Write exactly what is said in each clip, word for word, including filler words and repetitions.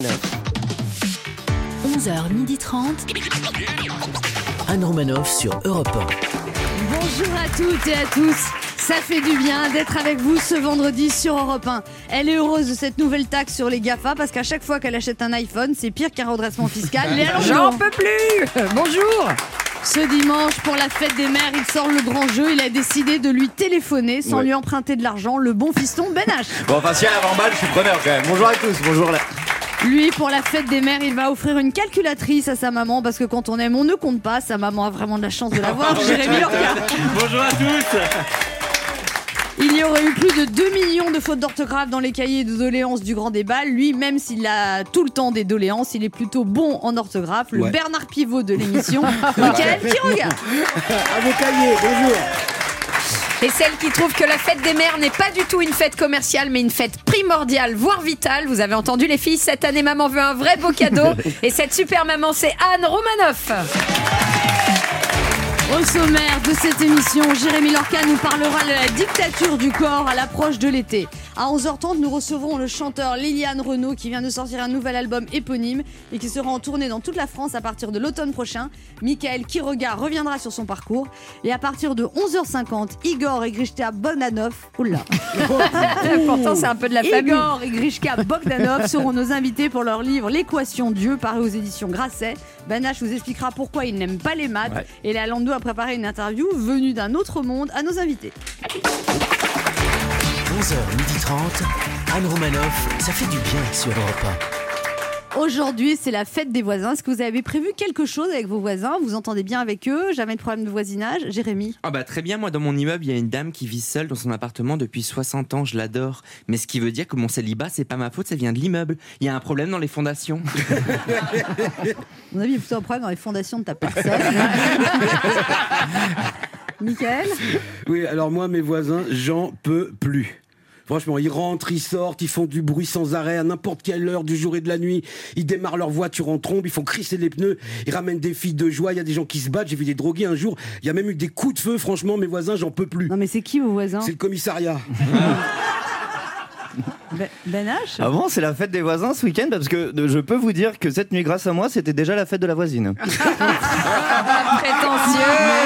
onze heures trente. Anne Romanoff sur Europe un. Bonjour à toutes et à tous. Ça fait du bien d'être avec vous ce vendredi sur Europe un. Elle est heureuse de cette nouvelle taxe sur les GAFA parce qu'à chaque fois qu'elle achète un iPhone, c'est pire qu'un redressement fiscal. Léa Landau. J'en peux plus. Bonjour. Ce dimanche, pour la fête des mères, il sort le grand jeu. Il a décidé de lui téléphoner sans ouais. lui emprunter de l'argent. Le bon fiston Ben H. Bon, enfin, si elle a avant-balle, je suis preneur quand même. Bonjour à tous, bonjour là. Lui, pour la fête des mères, il va offrir une calculatrice à sa maman parce que quand on aime, on ne compte pas. Sa maman a vraiment de la chance de l'avoir. Jérémy Lorca. Bonjour à tous. Il y aurait eu plus de deux millions de fautes d'orthographe dans les cahiers de doléances du grand débat. Lui, même s'il a tout le temps des doléances, il est plutôt bon en orthographe. Le ouais. Bernard Pivot de l'émission, Mickaël Quiroga. À vos cahiers, bonjour. Et celle qui trouve que la fête des mères n'est pas du tout une fête commerciale, mais une fête primordiale, voire vitale. Vous avez entendu les filles, cette année maman veut un vrai beau cadeau. Et cette super maman, c'est Anne Romanoff. Au sommaire de cette émission, Jérémy Lorca nous parlera de la dictature du corps à l'approche de l'été. À onze heures trente, nous recevrons le chanteur Liliane Renaud qui vient de sortir un nouvel album éponyme et qui sera en tournée dans toute la France à partir de l'automne prochain. Mickaël Quiroga reviendra sur son parcours. Et à partir de onze heures cinquante, Igor et Grishka Bogdanov, oula. Pourtant, c'est un peu de la famille. Igor et Grishka Bogdanov seront nos invités pour leur livre L'équation Dieu, paru aux éditions Grasset. Ben H vous expliquera pourquoi il n'aime pas les maths. Ouais. Et Léa Landau a préparé une interview venue d'un autre monde à nos invités. onze heures trente, Anne Romanoff, ça fait du bien sur Europe un. Aujourd'hui, c'est la fête des voisins. Est-ce que vous avez prévu quelque chose avec vos voisins ? Vous entendez bien avec eux ? Jamais de problème de voisinage ? Jérémy ? Ah bah très bien, moi dans mon immeuble, il y a une dame qui vit seule dans son appartement depuis soixante ans, je l'adore. Mais ce qui veut dire que mon célibat, c'est pas ma faute, ça vient de l'immeuble. Il y a un problème dans les fondations. On a vu plutôt un problème dans les fondations de ta personne. Mickaël ? Oui, alors moi, mes voisins, j'en peux plus. Franchement, ils rentrent, ils sortent, ils font du bruit sans arrêt à n'importe quelle heure du jour et de la nuit. Ils démarrent leur voiture en trombe, ils font crisser les pneus, ils ramènent des filles de joie, il y a des gens qui se battent, j'ai vu des drogués un jour, il y a même eu des coups de feu, franchement, mes voisins, j'en peux plus. Non mais c'est qui vos voisins ? C'est le commissariat. Ben, Ben H ? Ah bon, c'est la fête des voisins ce week-end parce que je peux vous dire que cette nuit, grâce à moi, c'était déjà la fête de la voisine. Prétentieux.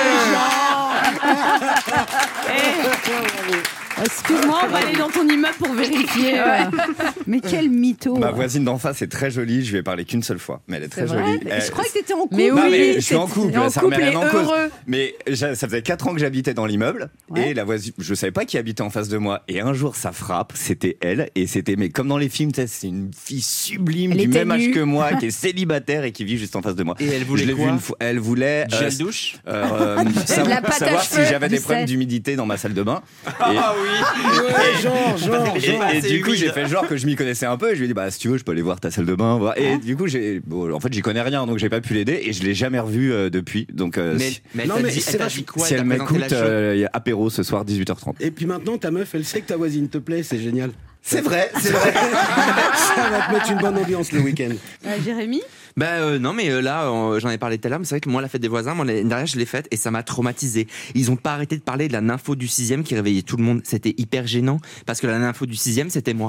Excuse-moi, on va aller dans ton immeuble pour vérifier. Ouais. Mais quel mytho. Ma voisine d'en face est très jolie, je lui ai parlé qu'une seule fois, mais elle est très c'est vrai jolie. Mais elle... Je crois que t'étais en couple. Mais oui, non, mais je suis en couple, en ça couple remet et rien en cause. heureux. Mais ça faisait quatre ans que j'habitais dans l'immeuble, ouais. Et la voisine, je savais pas qui habitait en face de moi. Et un jour, ça frappe, c'était elle, et c'était, mais comme dans les films, c'est une fille sublime elle du même nue. âge que moi, qui est célibataire et qui vit juste en face de moi. Et elle voulait je l'ai quoi vu une fois, elle voulait gel euh, douche, euh, euh, la pâte à savoir cheveux, si j'avais des tu problèmes sais. d'humidité dans ma salle de bain. Ah Et- oui. Ouais, genre, genre, Et, genre. et c'est du coup, humide. j'ai fait genre que je m'y connaissais un peu et je lui ai dit bah si tu veux, je peux aller voir ta salle de bain. Voir. Et du coup, j'ai bon, en fait, j'y connais rien, donc j'ai pas pu l'aider et je l'ai jamais revu euh, depuis. Donc euh, Mais, si, mais elle Non, t'a mais dit, c'est elle t'a vachement- dit quoi si Elle elle t'a présenté m'écoute, la chose euh, il y a apéro ce soir dix-huit heures trente. Et puis maintenant, ta meuf, elle sait que ta voisine te plaît, c'est génial. C'est vrai, c'est vrai. Ça va te mettre une bonne ambiance le week-end. Euh, Jérémy ? Bah euh, non mais euh, là euh, j'en ai parlé tout à l'heure, mais c'est vrai que moi la fête des voisins, moi l'année dernière je l'ai faite et ça m'a traumatisé. Ils ont pas arrêté de parler de la nympho du sixième qui réveillait tout le monde, c'était hyper gênant parce que la nympho du sixième c'était moi.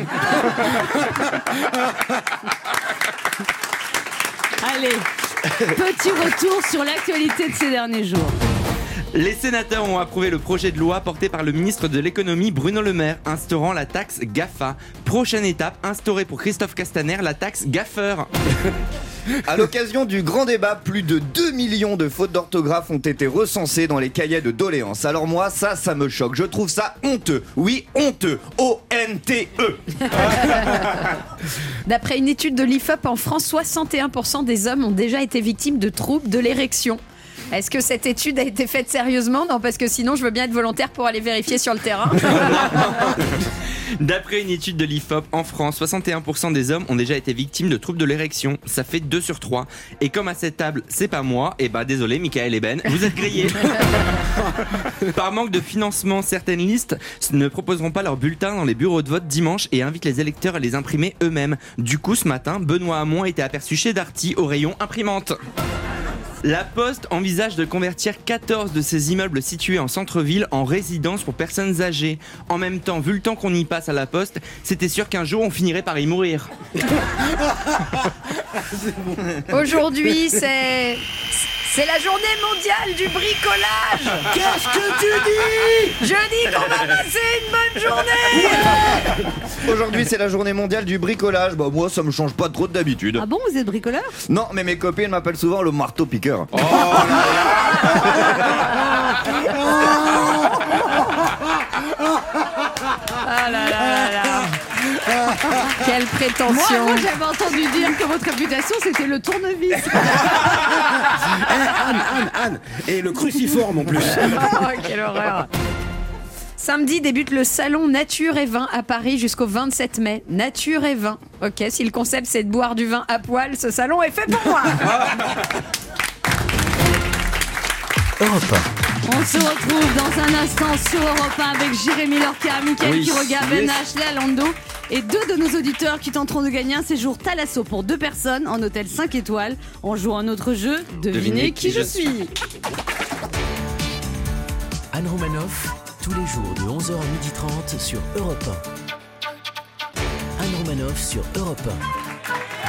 Allez, petit retour sur l'actualité de ces derniers jours. Les sénateurs ont approuvé le projet de loi porté par le ministre de l'économie Bruno Le Maire, instaurant la taxe GAFA. Prochaine étape, instaurer pour Christophe Castaner la taxe gaffeur. À l'occasion du grand débat, plus de deux millions de fautes d'orthographe ont été recensées dans les cahiers de doléances. Alors moi, ça, ça me choque. Je trouve ça honteux. Oui, honteux. O N T E. D'après une étude de l'I F O P en France, soixante et un pour cent des hommes ont déjà été victimes de troubles de l'érection. Est-ce que cette étude a été faite sérieusement ? Non, parce que sinon je veux bien être volontaire pour aller vérifier sur le terrain. D'après une étude de l'I F O P en France, soixante et un pour cent des hommes ont déjà été victimes de troubles de l'érection. Ça fait deux sur trois. Et comme à cette table, c'est pas moi, et bah désolé Mickaël et Ben, vous êtes grillés. Par manque de financement, certaines listes ne proposeront pas leurs bulletins dans les bureaux de vote dimanche et invitent les électeurs à les imprimer eux-mêmes. Du coup, ce matin, Benoît Hamon a été aperçu chez Darty au rayon imprimante. La Poste envisage de convertir quatorze de ses immeubles situés en centre-ville en résidence pour personnes âgées. En même temps, vu le temps qu'on y passe à la Poste, c'était sûr qu'un jour on finirait par y mourir. Aujourd'hui, c'est... C'est la journée mondiale du bricolage. Qu'est-ce que tu dis? Je dis qu'on va passer une bonne journée. Aujourd'hui, c'est la journée mondiale du bricolage. Bah, moi, ça me change pas trop d'habitude. Ah bon, vous êtes bricoleur? Non, mais mes copines m'appellent souvent le marteau-piqueur. Oh Ah là là là là. Quelle prétention. Moi, moi j'avais entendu dire que votre réputation c'était le tournevis. Anne, Anne, Anne. Et le cruciforme en plus. Oh, quelle horreur. Samedi débute le salon Nature et Vin à Paris jusqu'au vingt-sept mai. Nature et Vin. Ok, si le concept c'est de boire du vin à poil, ce salon est fait pour moi. Europe On se retrouve dans un instant sur Europe un avec Jérémy Lorca, Mickaël Oui. Quiroga, Ben Yes. H, Léa Lando et deux de nos auditeurs qui tenteront de gagner un séjour Thalasso pour deux personnes en hôtel cinq étoiles en jouant à notre jeu Devinez, Devinez qui, qui je je suis. Anne Romanoff, tous les jours de onze heures à midi trente sur Europe un. Anne Romanoff sur Europe un.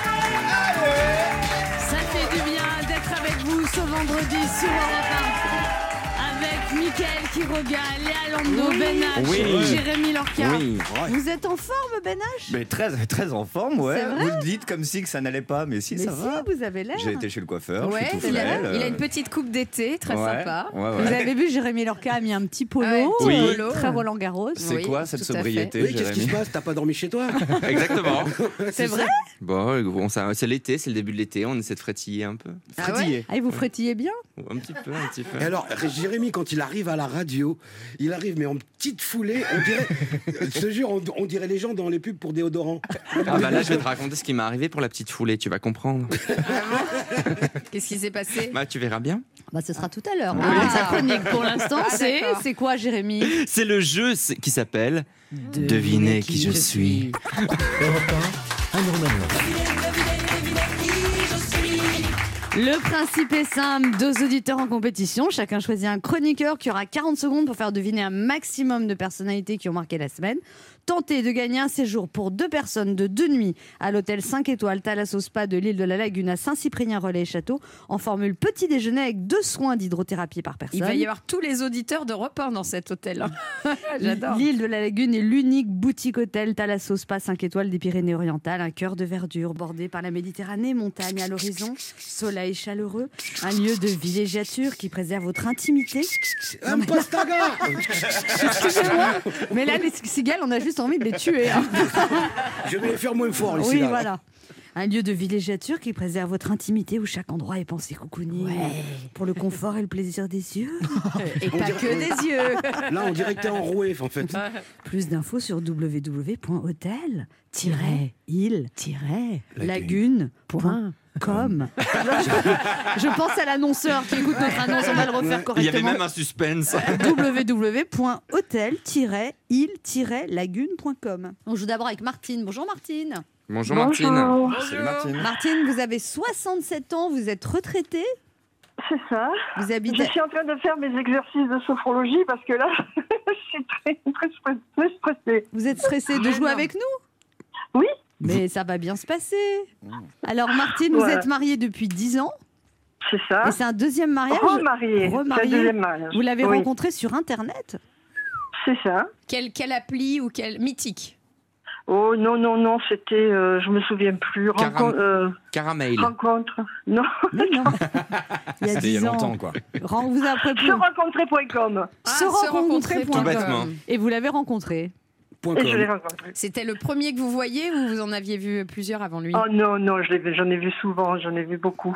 Ça fait du bien d'être avec vous ce vendredi sur Europe un avec Mickaël Quiroga, Léa Lando, Ben H, Oui. Jérémy Lorca. Oui. Vous êtes en forme, Ben H? Mais très, très en forme, ouais. C'est vrai? Vous le dites comme si que ça n'allait pas, mais si, Mais ça si, va. vous avez l'air. J'ai été chez le coiffeur, Ouais, je suis tout il, a, frêle. il a une petite coupe d'été, très Ouais, sympa. ouais, ouais. Vous avez vu, Jérémy Lorca a mis un petit polo, Ah ouais, petit euh, polo. très Roland Garros. C'est Oui, quoi cette tout à fait. sobriété, Oui, qu'est-ce qui se Jérémy? passe? T'as pas dormi chez toi? Exactement. C'est vrai? Bon, on s'a- c'est l'été, c'est le début de l'été, on essaie de frétiller un peu. Ah ouais. Frétillé. Ah, et vous frétillez bien? Un petit peu, un petit peu. Et alors, Jérémy, quand il arrive à la radio, il arrive mais en petite foulée, on dirait, je te jure, on, on dirait les gens dans les pubs pour déodorant. Ah bah là, je vais te raconter ce qui m'est arrivé pour la petite foulée, tu vas comprendre. Qu'est-ce qui s'est passé? Bah, tu verras bien. Bah, ce sera tout à l'heure. Ah. Sa chronique pour l'instant, Ah, c'est d'accord. c'est quoi, Jérémy? C'est le jeu c'est- qui s'appelle Devinez qui je suis. Europe un, Anne Romanoff. Le principe est simple, deux auditeurs en compétition, chacun choisit un chroniqueur qui aura quarante secondes pour faire deviner un maximum de personnalités qui ont marqué la semaine. Tentez de gagner un séjour pour deux personnes de deux nuits à l'hôtel cinq étoiles Thalasso Spa de l'île de la Lagune à Saint-Cyprien-Relais-Château en formule petit déjeuner avec deux soins d'hydrothérapie par personne. Il va y avoir tous les auditeurs d'Europe un dans cet hôtel. J'adore. L'île de la Lagune est l'unique boutique hôtel Thalasso Spa cinq étoiles des Pyrénées-Orientales, un cœur de verdure bordé par la Méditerranée, montagne à l'horizon, soleil chaleureux, un lieu de villégiature qui préserve votre intimité. Un pastaga. Excusez-moi, mais là les cigales, on a juste envie de les tuer. hein. Je vais les faire moins fort ici. Oui, là. voilà. Un lieu de villégiature qui préserve votre intimité où chaque endroit est pensé cocooning pour le confort et le plaisir des yeux. Et pas que des yeux. Là, on dirait que t'es enroué, en fait. Plus d'infos sur w w w point hôtel tiret île tiret lagune point com. je, je pense à l'annonceur qui écoute notre annonce, on va le refaire Il y avait correctement. même un suspense. w w w point hôtel tiret île tiret lagune point com. On joue d'abord avec Martine. Bonjour Martine. Bonjour Martine. Salut Martine. Martine, vous avez soixante-sept ans, vous êtes retraitée, C'est ça. vous Je habitez... suis en train de faire mes exercices de sophrologie parce que là, je suis très, très, stress- très stressée. Vous êtes stressée de jouer avec nous? Oui. Mais ça va bien se passer. Alors Martine, vous Ouais. êtes mariée depuis dix ans C'est ça. et c'est un deuxième mariage. Remariée. C'est Remariée. le deuxième mariage. Vous l'avez Oui. rencontré sur Internet? C'est ça. Quelle, quelle appli ou quelle mythique? Oh non, non, non, c'était, euh, je me souviens plus. Caram- Rencontre. euh, Caramel. rencontre. Non. Mais non. Il y a C'était il y a dix ans. longtemps, quoi. Ren- Vous avez Se rencontrer point com. Se Ah, rencontrer point com. Tout bêtement. Et vous l'avez rencontré. Point Et je l'ai com. rencontré. C'était le premier que vous voyez ou vous en aviez vu plusieurs avant lui? Oh non, non, je l'ai- j'en ai vu souvent, j'en ai vu beaucoup.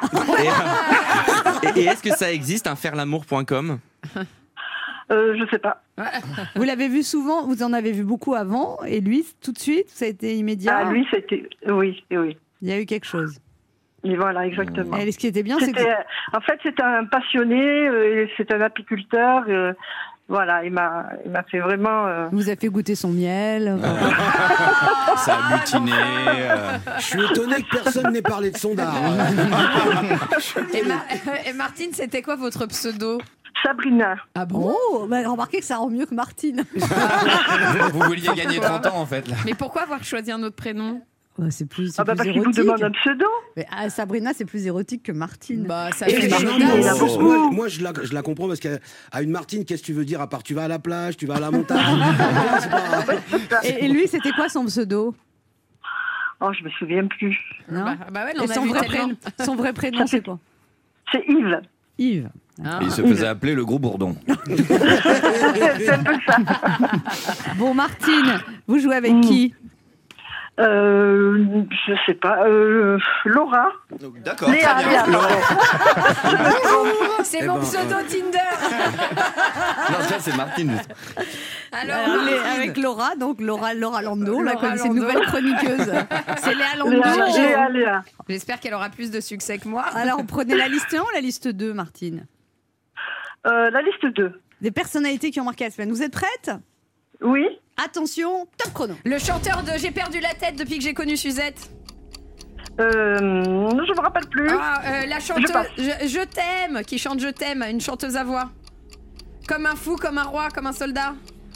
Et, et- et est-ce que ça existe, un faire l'amour point com? euh, je sais pas. Vous l'avez vu souvent, vous en avez vu beaucoup avant, et lui, tout de suite, ça a été immédiat. Ah, lui, c'était. Oui, oui. Il y a eu quelque chose. Et voilà, exactement. Et ce qui était bien, c'est que C'était, en fait, c'est un passionné, euh, c'est un apiculteur. euh, Voilà, il m'a, il m'a fait vraiment. Euh... Vous a fait goûter son miel. Ça a butiné. euh. Je suis étonné que personne n'ait parlé de son dard. Et, Ma- et Martine, c'était quoi votre pseudo? Sabrina. Ah bon? Oh, bah, remarquez que ça rend mieux que Martine. Vous vouliez gagner trente ans en fait là. Mais pourquoi avoir choisi un autre prénom? Ouais, c'est plus, c'est Ah bah plus parce qu'il vous érotique. demande un pseudo. Mais, ah, Sabrina, c'est plus érotique que Martine. Bah, ça Et fait Martine, chaud. il a beaucoup. Moi, moi, je, la, je la comprends parce qu'à à une Martine, qu'est-ce que tu veux dire à part tu vas à la plage, tu vas à la montagne. Voilà, c'est pas- Et, et lui, c'était quoi son pseudo? Oh, je me souviens plus. Non. Bah, bah ouais, on Et a son vu vrai, tellement. prénom, son vrai prénom, c'est quoi? C'est Yves. Yves. Ah. Il se faisait appeler le gros bourdon. C'est un peu ça. Bon, Martine, vous jouez avec Mm. qui? Euh, je sais pas. Euh, Laura. D'accord, Léa, très bien. Léa. Laurent. C'est Eh mon ben, pseudo euh, Tinder. Non, ça c'est Martine. Alors, Alors, les- Martine. avec Laura, donc Laura, Laura Lando, on la Laura connaît, c'est une Lando. nouvelle chroniqueuse. C'est Léa Lando. Léa, Léa, Léa. J'espère qu'elle aura plus de succès que moi. Alors, prenez la liste un ou la liste deux, Martine? Euh, la liste deux. Des personnalités qui ont marqué la semaine. Vous êtes prêtes? Oui. Attention, top chrono. Le chanteur de J'ai perdu la tête depuis que j'ai connu Suzette. Euh, je me rappelle plus. Ah, euh, la chanteuse passe. je, je t'aime, qui chante Je t'aime, une chanteuse à voix. Comme un fou, comme un roi, comme un soldat.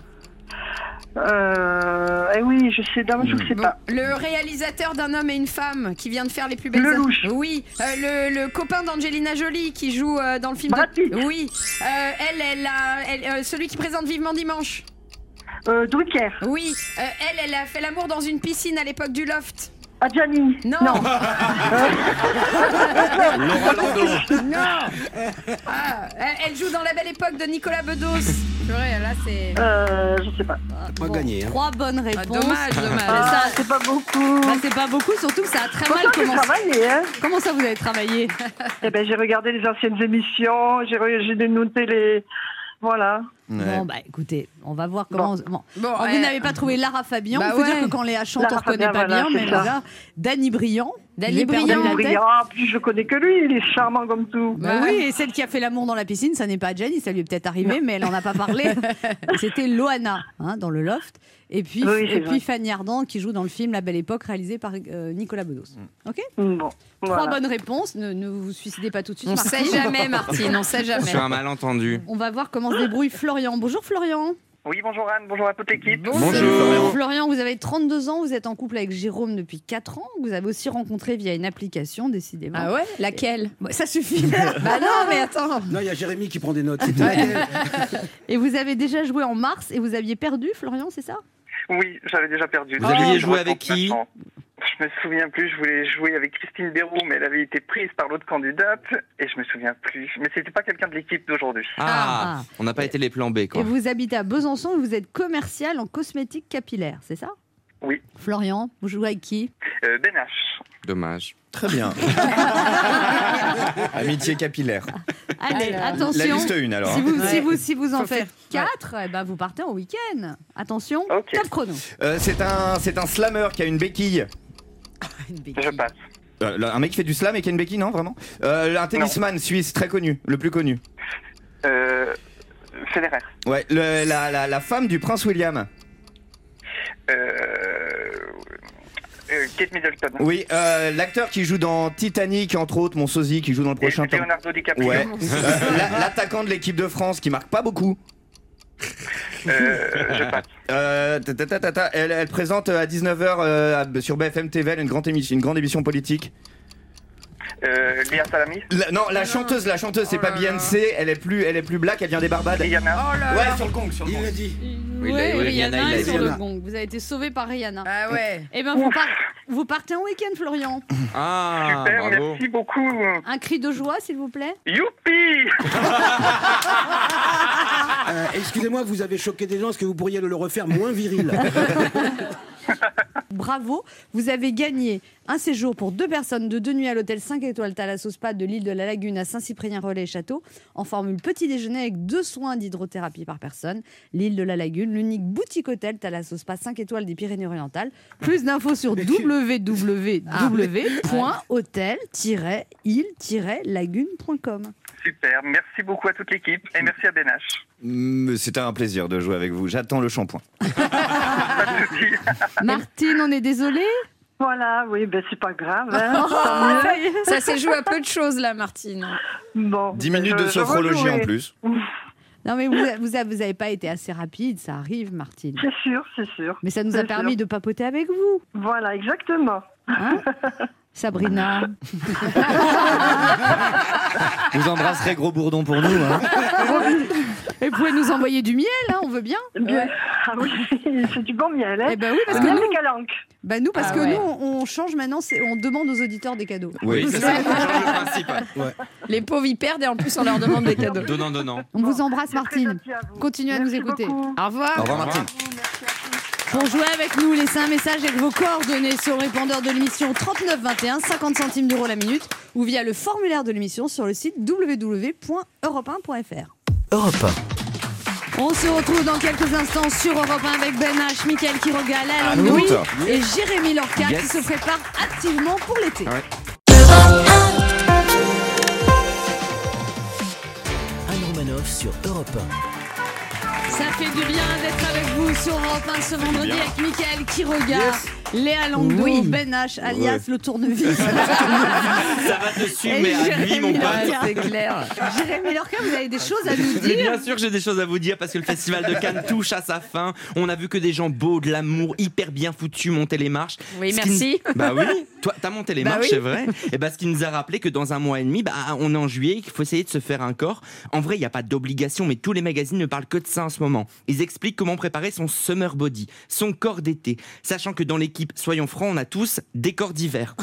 Euh, eh oui, je sais, non, je sais Bon, pas. le réalisateur d'Un homme et une femme qui vient de faire les plus belles. Lelouch. Oui. Euh, le, le copain d'Angelina Jolie qui joue euh, dans le film. Brad de... Pitt. Oui. Euh, elle, elle a, elle- euh, celui qui présente Vivement Dimanche. Euh, Drucker. Oui. Euh, elle, elle a fait l'amour dans une piscine à l'époque du loft. Adjani. Non. Non. Laura Lando. Non. Ah, elle, elle joue dans La Belle Époque de Nicolas Bedos. Purée, là c'est. Euh, je sais pas. Pas gagné. Hein. Trois bonnes Ah, réponses. dommage, dommage. Ah, c'est pas beaucoup. Bah, c'est pas beaucoup, surtout que ça a très mal Pourtant, j'ai commencé. travaillé, hein. Comment ça, vous avez travaillé? Eh ben, j'ai regardé les anciennes émissions, j'ai, re- j'ai dénoté les... Voilà. Ouais. Bon, bah écoutez, on va voir comment. Bon. Bon, Alors, euh, vous n'avez pas trouvé Lara Fabian. bah Il faut ouais. dire que quand Léa chante, Lara on reconnaît Fabian, pas voilà, bien, c'est mais ça. là, Danny Briand. Danny J'ai perdu Briand. la tête. Brillant. Ah, puis je connais que lui, il est charmant comme tout. Bah oui, et celle qui a fait l'amour dans la piscine, ça n'est pas Jenny, ça lui est peut-être arrivé, mais elle en a pas parlé. C'était Loana, hein, dans le loft. Et puis, Oui, c'est et puis vrai. Fanny Ardant qui joue dans le film La Belle Époque, réalisé par euh, Nicolas Bedos. Ok. Bon, Trois voilà. bonnes réponses. Ne, ne vous suicidez pas tout de suite. On Martine. sait jamais, Martine, on sait jamais. Sur un malentendu. On va voir comment se débrouille Florian. Bonjour Florian. Oui, bonjour Anne, bonjour à toute l'équipe. Bonjour. Florian. Florian, vous avez trente-deux ans, vous êtes en couple avec Jérôme depuis quatre ans. Vous avez aussi rencontré via une application, décidément. Ah ouais? Laquelle? Ouais, ça suffit. Bah non, mais attends. Non, il y a Jérémy qui prend des notes. C'était laquelle? Et vous avez déjà joué en mars et vous aviez perdu, Florian, c'est ça? Oui, j'avais déjà perdu. Vous aviez Je joué me avec qui? comprends. Je me souviens plus, je voulais jouer avec Christine Béroux, mais elle avait été prise par l'autre candidate, et je me souviens plus. Mais c'était pas quelqu'un de l'équipe d'aujourd'hui. Ah, Ah. on n'a pas été les plans B, quoi. Et vous habitez à Besançon et vous êtes commercial en cosmétiques capillaires, c'est ça? Oui. Florian, vous jouez avec qui? Euh, Ben H. Dommage. Très bien. Amitié capillaire. Allez, Alors. La attention. liste une alors. Si vous, Ouais. si vous, si vous en Faut faites faire- quatre, eh ben vous partez en week-end. Attention, Ok. top chrono. Euh, c'est un, c'est un slammer qui a une béquille. Je passe. Euh, là, un mec qui fait du slam et qui a une béquille, non vraiment euh, Un tennisman suisse très connu, le plus connu. Euh, Federer. Ouais, le- la, la, la femme du prince William. Euh, euh, Kate Middleton. Oui, euh, l'acteur qui joue dans Titanic, entre autres, mon sosie, qui joue dans le Et prochain temps. Leonardo DiCaprio. Ouais. Euh, la- L'attaquant de l'équipe de France qui marque pas beaucoup. Euh, je passe. Euh, ta, ta, ta, ta, ta, elle, elle présente à dix-neuf heures euh, à- sur B F M T V elle, une grande émission, une grande émission politique. Euh, Léa Salami. La- non, la chanteuse, la chanteuse, c'est Oh pas là là. Beyoncé, elle est plus, elle est plus black, elle vient des Barbades. Rihanna. Oh là Ouais, là. sur le gong, sur le Il gong. l'a dit. Oui, Ouais, il a- oui, Rihanna Rihanna, il a est dit. sur le Rihanna. gong. Vous avez été sauvé par Rihanna. Ah ouais. Eh ben vous, par- vous partez en week-end, Florian. Ah, Super, bravo. merci beaucoup. Un cri de joie, s'il vous plaît. Youpi. Euh, Excusez-moi, vous avez choqué des gens. Est-ce que vous pourriez le refaire moins viril? Bravo, vous avez gagné Un séjour pour deux personnes de deux nuits à l'hôtel cinq étoiles Thalasso Spa de l'île de la Lagune à Saint-Cyprien-Relais-Château en formule petit déjeuner avec deux soins d'hydrothérapie par personne. L'île de la Lagune, l'unique boutique hôtel Thalasso Spa cinq étoiles des Pyrénées-Orientales. Plus d'infos sur w w w point hôtel tiret île tiret lagune point com. Super, merci beaucoup à toute l'équipe et merci à Ben H. Mm, C'était un plaisir de jouer avec vous. J'attends le shampoing. Pas de souci. Martine, on est désolé. Voilà, oui, ben c'est pas grave. Hein. Ça s'est joué à peu de choses là, Martine. Bon, dix ben, minutes je- de je sophrologie en rejouerai. plus. Non mais vous, vous, vous avez pas été assez rapide, ça arrive, Martine. C'est sûr, c'est sûr. Mais ça nous a C'est permis sûr. de papoter avec vous. Voilà, exactement. Hein Sabrina. Vous embrasserez Gros Bourdon pour nous. Hein. Et vous pouvez nous envoyer du miel, hein, on veut bien. Bien. Ah oui, c'est du bon miel. Hein. Eh ben oui, parce Le que miel nous, de Calanque. bah nous, parce Ah que ouais. nous, on, on change maintenant, c'est- on demande aux auditeurs des cadeaux. Oui, C'est ça, on change le principe. ouais. Les pauvres ils perdent et en plus on leur demande des cadeaux. Donnant, donnant. On vous embrasse, C'est très Martine. gentil à vous. Continuez à Merci nous écouter. beaucoup. Au revoir. Au revoir Martine. Pour jouer avec nous, laissez un message avec vos coordonnées sur le répondeur de l'émission trente-neuf vingt et un, cinquante centimes d'euros la minute, ou via le formulaire de l'émission sur le site w w w point europe un point f r. Europe un. On se retrouve dans quelques instants sur Europe un avec Ben H, Mickaël Quiroga, Léa À Landry toutes. et Jérémy Lorca Yes. qui se prépare activement pour l'été. Ouais. Anne Romanoff sur Europe un. Ça fait du bien d'être avec vous sur Europe un ce vendredi bien. avec Mickaël Quiroga, Léa Landry, Oui. Ben H, alias le tournevis. Ça va te suivre, mais à lui, mon Jérémy pote. Lorca. C'est clair. Jérémy Lorca, vous avez des choses à nous Mais dire? bien sûr, j'ai des choses à vous dire parce que le festival de Cannes touche à sa fin. On a vu que des gens beaux, de l'amour, hyper bien foutus monter les marches. Oui, Ce qui merci. nous- Bah oui, toi, t'as monté les Bah marches, oui. c'est vrai. Et bah, ce qui nous a rappelé que dans un mois et demi, bah, on est en juillet, qu'il faut essayer de se faire un corps. En vrai, il n'y a pas d'obligation, mais tous les magazines ne parlent que de ça en ce moment. Ils expliquent comment préparer son summer body, son corps d'été. Sachant que dans l'équipe, soyons francs, on a tous des corps d'hiver.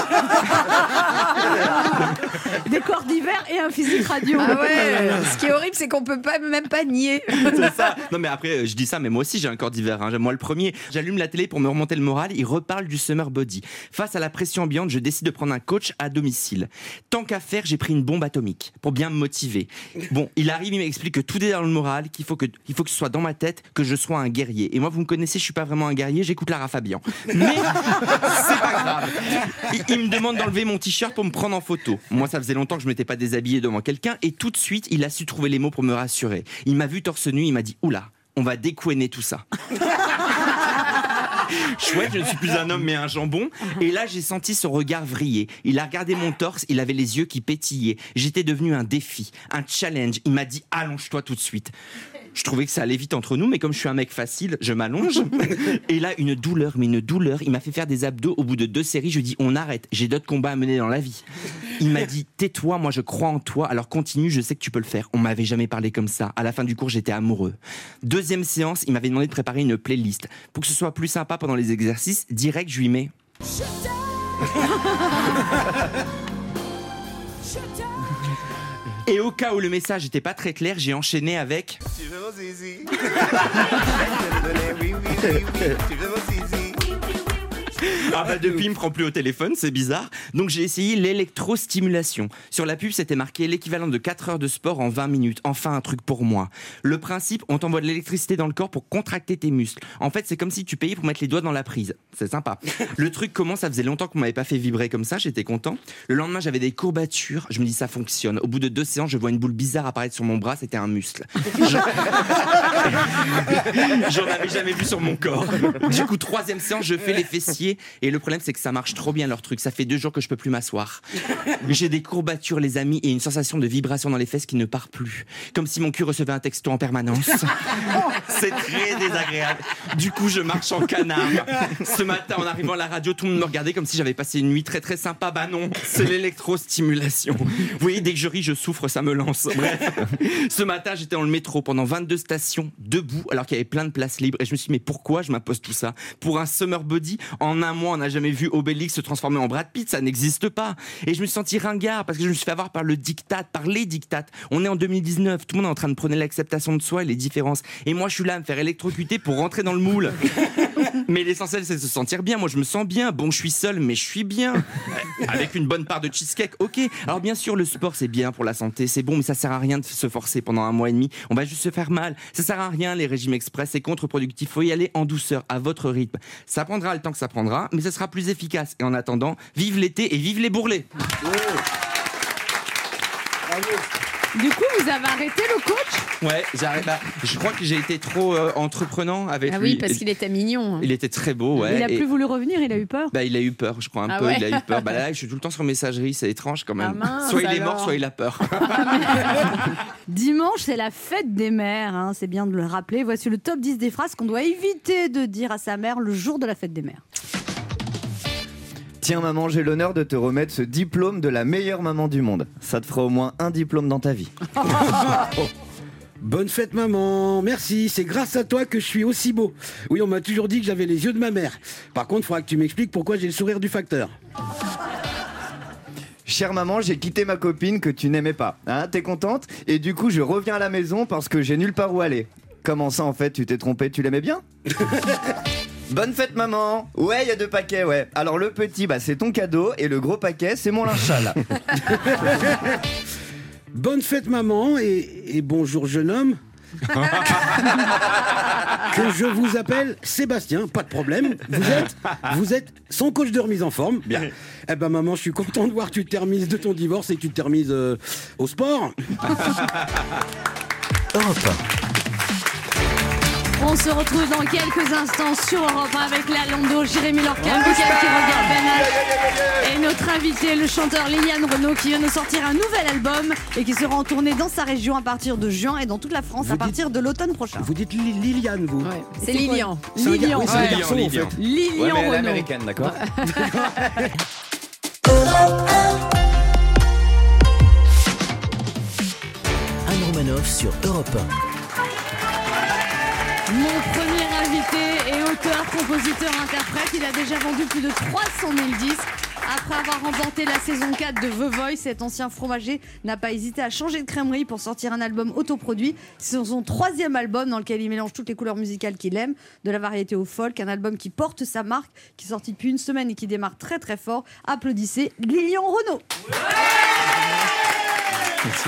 Des corps d'hiver et un physique radio. Ah ouais. Ce qui est horrible, c'est qu'on peut pas même pas nier. C'est ça. Non mais après euh, je dis ça, mais moi aussi j'ai un corps d'hiver, hein. Moi le premier, j'allume la télé pour me remonter le moral, il reparle du summer body. Face à la pression ambiante, je décide de prendre un coach à domicile. Tant qu'à faire, j'ai pris une bombe atomique pour bien me motiver. Bon, il arrive, il m'explique que tout est dans le moral, qu'il faut que, il faut que ce soit dans ma tête, que je sois un guerrier. Et moi vous me connaissez, je suis pas vraiment un guerrier, j'écoute Lara Fabian. Mais c'est pas grave. Il, il me demande d'enlever mon t-shirt pour me prendre en photo. Moi ça faisait longtemps que je m'étais pas déshabillé devant quelqu'un et tout de suite il a su trouver les mots pour me rassurer. Il m'a vu torse nu, il m'a dit oula, on va découenner tout ça. Chouette, je ne suis plus un homme mais un jambon. Et là, j'ai senti son regard vriller. Il a regardé mon torse, il avait les yeux qui pétillaient. J'étais devenu un défi, un challenge. Il m'a dit allonge-toi tout de suite. Je trouvais que ça allait vite entre nous, mais comme je suis un mec facile, je m'allonge. Et là, une douleur, mais une douleur. Il m'a fait faire des abdos. Au bout de deux séries, je lui dis on arrête. J'ai d'autres combats à mener dans la vie. Il m'a dit tais-toi, moi je crois en toi. Alors continue, je sais que tu peux le faire. On m'avait jamais parlé comme ça. À la fin du cours, j'étais amoureux. Deuxième séance, il m'avait demandé de préparer une playlist pour que ce soit plus sympa pendant les exercices. Direct, je lui mets. Et au cas où le message n'était pas très clair, j'ai enchaîné avec. Ah bah depuis, il me prend plus au téléphone, c'est bizarre. Donc j'ai essayé l'électrostimulation. Sur la pub, c'était marqué l'équivalent de quatre heures de sport en vingt minutes. Enfin, un truc pour moi. Le principe, on t'envoie de l'électricité dans le corps pour contracter tes muscles. En fait, c'est comme si tu payais pour mettre les doigts dans la prise. C'est sympa. Le truc commence, ça faisait longtemps qu'on m'avait pas fait vibrer comme ça, j'étais content. Le lendemain, j'avais des courbatures. Je me dis, ça fonctionne. Au bout de deux séances, je vois une boule bizarre apparaître sur mon bras, c'était un muscle. Je- J'en avais jamais vu sur mon corps. Du coup, troisième séance, je fais les fessiers. Et le problème, c'est que ça marche trop bien leur truc. Ça fait deux jours que je peux plus m'asseoir. J'ai des courbatures, les amis, et une sensation de vibration dans les fesses qui ne part plus. Comme si mon cul recevait un texto en permanence. C'est très désagréable. Du coup, je marche en canard. Ce matin, en arrivant à la radio, tout le monde me regardait comme si j'avais passé une nuit très très sympa. Bah non, c'est l'électrostimulation. Vous voyez, dès que je ris, je souffre, ça me lance. Bref. Ce matin, j'étais dans le métro pendant vingt-deux stations, debout, alors qu'il y avait plein de places libres. Et je me suis dit, mais pourquoi je m'impose tout ça? Pour un summer body, en un mois, on n'a jamais vu Obélix se transformer en Brad Pitt, ça n'existe pas. Et je me suis senti ringard parce que je me suis fait avoir par le diktat, par les diktats. On est en deux mille dix-neuf, tout le monde est en train de prôner l'acceptation de soi et les différences. Et moi, je suis là à me faire électrocuter pour rentrer dans le moule. Mais l'essentiel, c'est de se sentir bien. Moi, je me sens bien. Bon, je suis seul, mais je suis bien. Avec une bonne part de cheesecake, ok. Alors, bien sûr, le sport, c'est bien pour la santé, c'est bon, mais ça sert à rien de se forcer pendant un mois et demi. On va juste se faire mal. Ça sert à rien, les régimes express, c'est contre-productif. Faut y aller en douceur, à votre rythme. Ça prendra le temps que ça prendra, mais ça sera plus efficace. Et en attendant, vive l'été et vive les bourrelets. Oh. Bravo. Du coup, vous avez arrêté le coach ? Ouais, j'arrête. Bah, je crois que j'ai été trop euh, entreprenant avec Ah lui. oui, parce qu'il était mignon. Il était très beau, ouais. Il a et... plus voulu revenir, il a eu peur. Bah, il a eu peur, je crois un Ah peu. ouais. Il a eu peur. Bah là, je suis tout le temps sur messagerie, c'est étrange quand même. Ah mince, soit il est alors. mort, soit il a peur. Dimanche, c'est la fête des mères, hein, c'est bien de le rappeler. Voici le top dix des phrases qu'on doit éviter de dire à sa mère le jour de la fête des mères. Tiens maman, j'ai l'honneur de te remettre ce diplôme de la meilleure maman du monde. Ça te fera au moins un diplôme dans ta vie. Bonne fête maman, merci, c'est grâce à toi que je suis aussi beau. Oui, on m'a toujours dit que j'avais les yeux de ma mère. Par contre, il faudra que tu m'expliques pourquoi j'ai le sourire du facteur. Chère maman, j'ai quitté ma copine que tu n'aimais pas. Hein, t'es contente ? Et du coup, je reviens à la maison parce que j'ai nulle part où aller. Comment ça en fait, tu t'es trompé, tu l'aimais bien ? Bonne fête maman. Ouais, il y a deux paquets, ouais. Alors le petit, bah c'est ton cadeau et le gros paquet, c'est mon linge sale. Bonne fête maman et, et bonjour jeune homme. Que je vous appelle Sébastien, pas de problème. Vous êtes, vous êtes son coach de remise en forme. Bien. Eh ben maman, je suis content de voir que tu t'es remise de ton divorce et que tu t'es remise euh, au sport. Europe un. On se retrouve dans quelques instants sur Europe un avec la Londo, Jérémy Lorca, Mickaël qui regarde Ben H et notre invité, le chanteur Liliane Renaud, qui vient de sortir un nouvel album et qui sera en tournée dans sa région à partir de juin et dans toute la France Vous à partir de l'automne prochain. Vous dites Li- Liliane, vous. Ouais. C'est Lilian. C'est un gar- Lilian, oui, c'est un Ouais, garçon Lilian, en fait. Lilian. Lilian Ouais, mais elle est Renaud. américaine, d'accord ? Anne Romanoff sur Europe un. Mon premier invité est auteur, compositeur, interprète. Il a déjà vendu plus de trois cent mille disques. Après avoir remporté la saison quatre de The Voice, cet ancien fromager n'a pas hésité à changer de crèmerie pour sortir un album autoproduit. C'est son troisième album dans lequel il mélange toutes les couleurs musicales qu'il aime, de la variété au folk, un album qui porte sa marque, qui est sorti depuis une semaine et qui démarre très très fort. Applaudissez Lilian Renaud. Merci.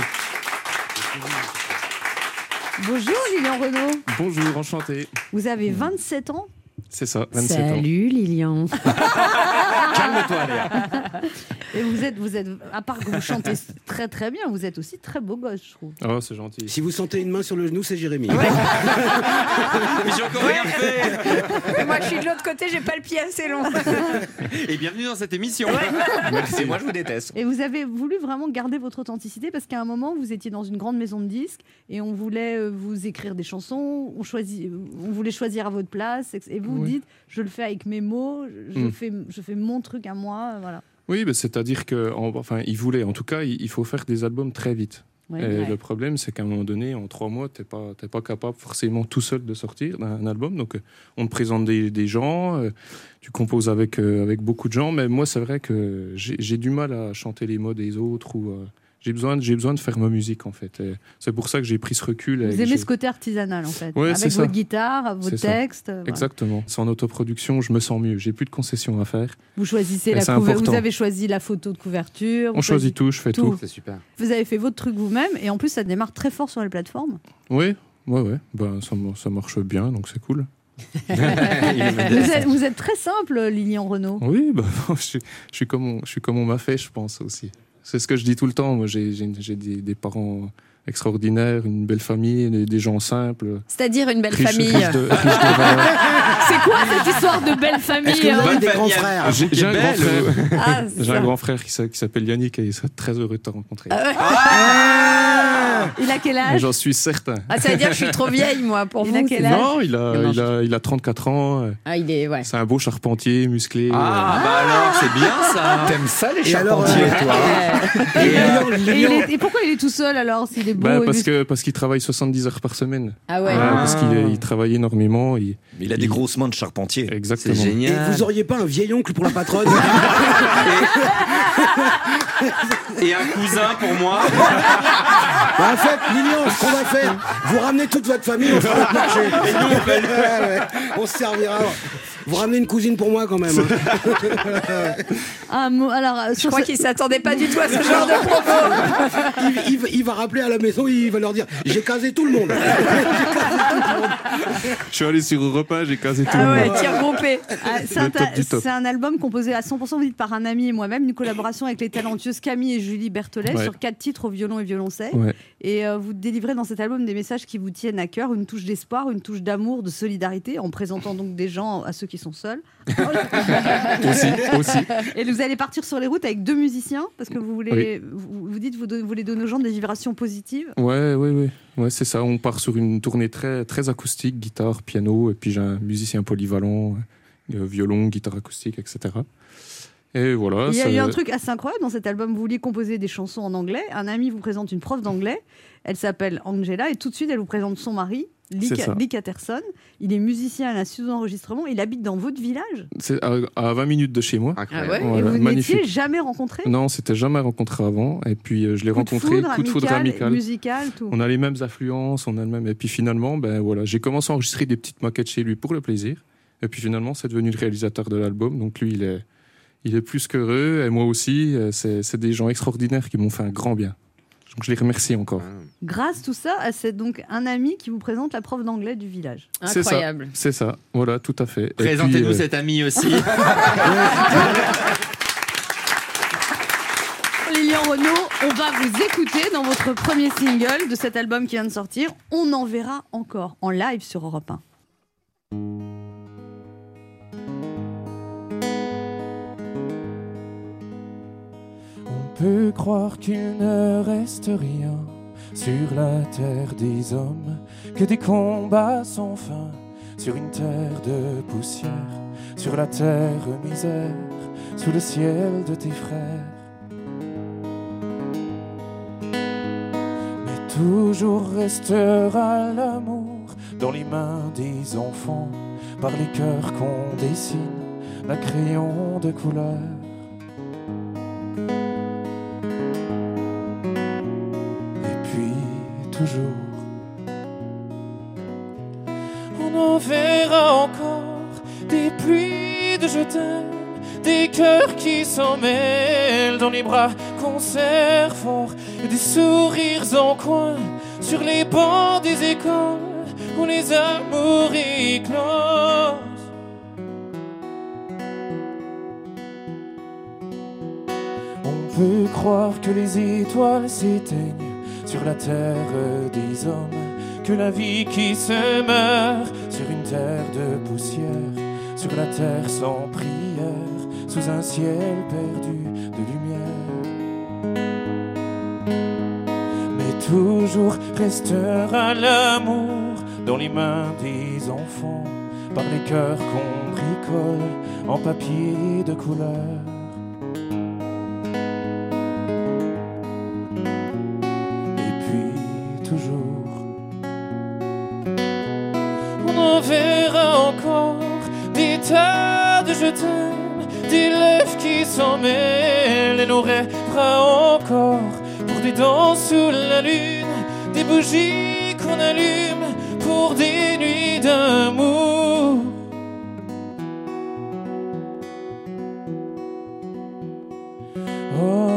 Bonjour Lilian Renaud. Bonjour, enchanté. Vous avez vingt-sept ans. C'est ça, vingt-sept ans. Salut Lilian. Calme-toi, Léa. Et vous êtes, vous êtes, à part que vous chantez très très bien, vous êtes aussi très beau gosse, je trouve. Oh, c'est gentil. Si vous sentez une main sur le genou, c'est Jérémy. Mais j'ai encore rien fait. Et moi je suis de l'autre côté, j'ai pas le pied assez long. Et bienvenue dans cette émission. Merci, moi je vous déteste. Et vous avez voulu vraiment garder votre authenticité parce qu'à un moment, vous étiez dans une grande maison de disques et on voulait euh, vous écrire des chansons, on, choisit, on voulait choisir à votre place et vous Oui. dites, je le fais avec mes mots, je, Mm. fais, je fais mon truc à moi, voilà. Oui, bah, c'est-à-dire que, en- enfin, il voulait. En tout cas, il il faut faire des albums très vite. Ouais. Et Ouais. le problème, c'est qu'à un moment donné, en trois mois, t'es pas, t'es pas capable forcément tout seul de sortir un, un album. Donc, euh, on te présente des, des gens, euh, tu composes avec, euh, avec beaucoup de gens. Mais moi, c'est vrai que j'ai j'ai du mal à chanter les mots des autres ou euh, j'ai besoin, de- j'ai besoin de faire ma musique en fait. Et c'est pour ça que j'ai pris ce recul. et Vous que aimez j'ai- ce côté artisanal en fait, Ouais, avec c'est votre ça. guitare, vos C'est ça. textes. voilà. Exactement. Sans autoproduction, je me sens mieux. J'ai plus de concessions à faire. Vous choisissez Et la c'est couver- vous important. avez choisi la photo de couverture. On vous choisit tout, je fais tout. C'est super. Vous avez fait votre truc vous-même et en plus ça démarre très fort sur les plateformes. Oui, ouais, ouais. Ben, ça, m- ça marche bien, donc c'est cool. Vous êtes, vous êtes très simple, Lilian Renaud. Oui, bah, je, suis- je suis comme on, je suis comme on m'a fait, je pense aussi. C'est ce que je dis tout le temps. Moi, j'ai j'ai- j'ai des, des parents extraordinaires, une belle famille, des, des gens simples. C'est-à-dire une belle riches- famille. riches de- riches de valeurs. C'est quoi cette histoire de belle famille Est-ce que vous hein avez des famille, grands un- frères? un J'ai bouquet j'ai un grand belle. frère. Ah, c'est J'ai un ça. grand frère qui, s'a- qui s'appelle Yannick et il serait très heureux de te rencontrer. Ah Il a quel âge? J'en suis certain. Ah, ça veut dire que je suis trop vieille, moi, pour Il vous. a quel âge? Non, il a, Non, il, a, il a trente-quatre ans. Ah, il est, ouais. C'est un beau charpentier, musclé. Ah, bah alors, c'est bien ça. T'aimes ça les Et alors, charpentiers, euh, toi? Et, Et Lilian, et il Lilian- est- et pourquoi il est tout seul alors s'il est beau Bah, et parce musclé que parce qu'il travaille soixante-dix heures par semaine. Ah ouais. Ouais, parce qu'il est- il travaille énormément. Il, Il a des grosses mains de charpentier. Exactement. C'est Et génial. vous auriez pas un vieil oncle pour la patronne? Et un cousin pour moi. Bah, en fait, Lilian, ce qu'on va faire, vous ramenez toute votre famille, on fera notre marché. Et nous, on, fait le- ouais, ouais, on se servira. Vous ramenez une cousine pour moi quand même. hein. Un mot- alors, euh, Je sur crois ce- qu'il s'attendait pas du tout à ce genre de propos. Il, il va- il va rappeler à la maison, il va leur dire j'ai casé tout le monde. Je suis allé sur Europe un, j'ai casé tout Ah le ouais, monde. tir groupé. Ah, c'est Le un, top ta- du top. c'est un album composé à cent pour cent vous dites, par un ami et moi-même, une collaboration avec les talentueuses Camille et Julie Berthollet Ouais. sur quatre titres au violon et violoncelle. Ouais. Et euh, vous délivrez dans cet album des messages qui vous tiennent à cœur, une touche d'espoir, une touche d'amour, de solidarité, en présentant donc des gens à ceux qui sont seuls. Aussi, aussi. Et vous allez partir sur les routes avec deux musiciens, parce que vous voulez, Oui. vous, vous dites, vous, don- vous voulez donner aux gens des vibrations positives. Ouais, ouais, ouais. Ouais, c'est ça. On part sur une tournée très, très acoustique, guitare, piano, et puis j'ai un musicien polyvalent, euh, violon, guitare acoustique, et cetera. Et voilà. Il y a ça- eu un truc assez incroyable dans cet album. Vous vouliez composer des chansons en anglais. Un ami vous présente une prof d'anglais. Elle s'appelle Angela et tout de suite elle vous présente son mari, Lee, C'est Ca- ça. Lee Catterson. Il est musicien à la studio d'enregistrement. Il habite dans votre village. C'est à, à vingt minutes de chez moi. Incroyable. Ah ouais et Voilà, vous magnifique. n'étiez jamais rencontrés. Non, on s'était jamais rencontré avant. Et puis euh, je l'ai Coup de rencontré, foudre, coup de foudre amical, amical. musical, tout. On a les mêmes influences, on a le même. Et puis finalement, ben voilà, j'ai commencé à enregistrer des petites maquettes chez lui pour le plaisir. Et puis finalement, c'est devenu le réalisateur de l'album. Donc lui, il est, il est plus qu'heureux. Et moi aussi, euh, c'est, c'est des gens extraordinaires qui m'ont fait un grand bien. Donc je les remercie encore. Grâce tout ça, à c'est donc un ami qui vous présente la prof d'anglais du village. C'est ça. Incroyable. C'est ça, voilà, tout à fait. Et Présentez-nous puis, euh, cet ami aussi. Lilian Renaud, on va vous écouter dans votre premier single de cet album qui vient de sortir. On en verra encore en live sur Europe un. On peut croire qu'il ne reste rien sur la terre des hommes, que des combats sans fin sur une terre de poussière, sur la terre misère, sous le ciel de tes frères. Mais toujours restera l'amour dans les mains des enfants, par les cœurs qu'on dessine d'un crayon de couleur. Toujours. On en verra encore des pluies de je t'aime, des cœurs qui s'en mêlent dans les bras qu'on serre fort, et des sourires en coin sur les bancs des écoles où les amours éclosent. On peut croire que les étoiles s'éteignent sur la terre des hommes, que la vie qui se meurt sur une terre de poussière, sur la terre sans prière, sous un ciel perdu de lumière. Mais toujours restera l'amour dans les mains des enfants, par les cœurs qu'on bricole en papier de couleur. On verra encore des tas de je t'aime, des lèvres qui s'en mêlent, et nous rêvera encore pour des danses sous la lune, des bougies qu'on allume pour des nuits d'amour. Oh.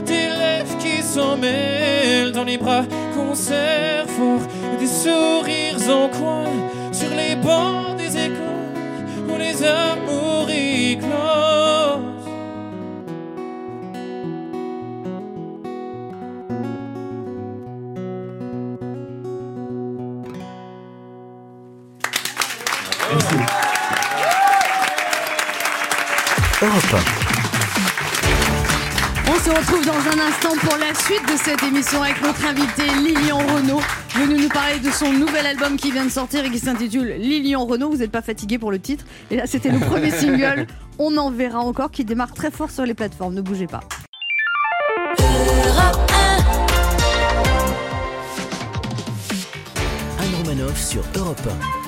d'élèves qui s'en mêlent dans les bras qu'on serre fort, et des sourires en coin sur les bancs des écoles où les amours éclosent. Europe un. On se retrouve dans un instant pour la suite de cette émission avec notre invité Lilian Renaud, venu nous parler de son nouvel album qui vient de sortir et qui s'intitule Lilian Renaud. Vous n'êtes pas fatigué pour le titre? Et là, c'était le premier single, On en verra encore, qui démarre très fort sur les plateformes. Ne bougez pas. Anne Romanoff sur Europe un.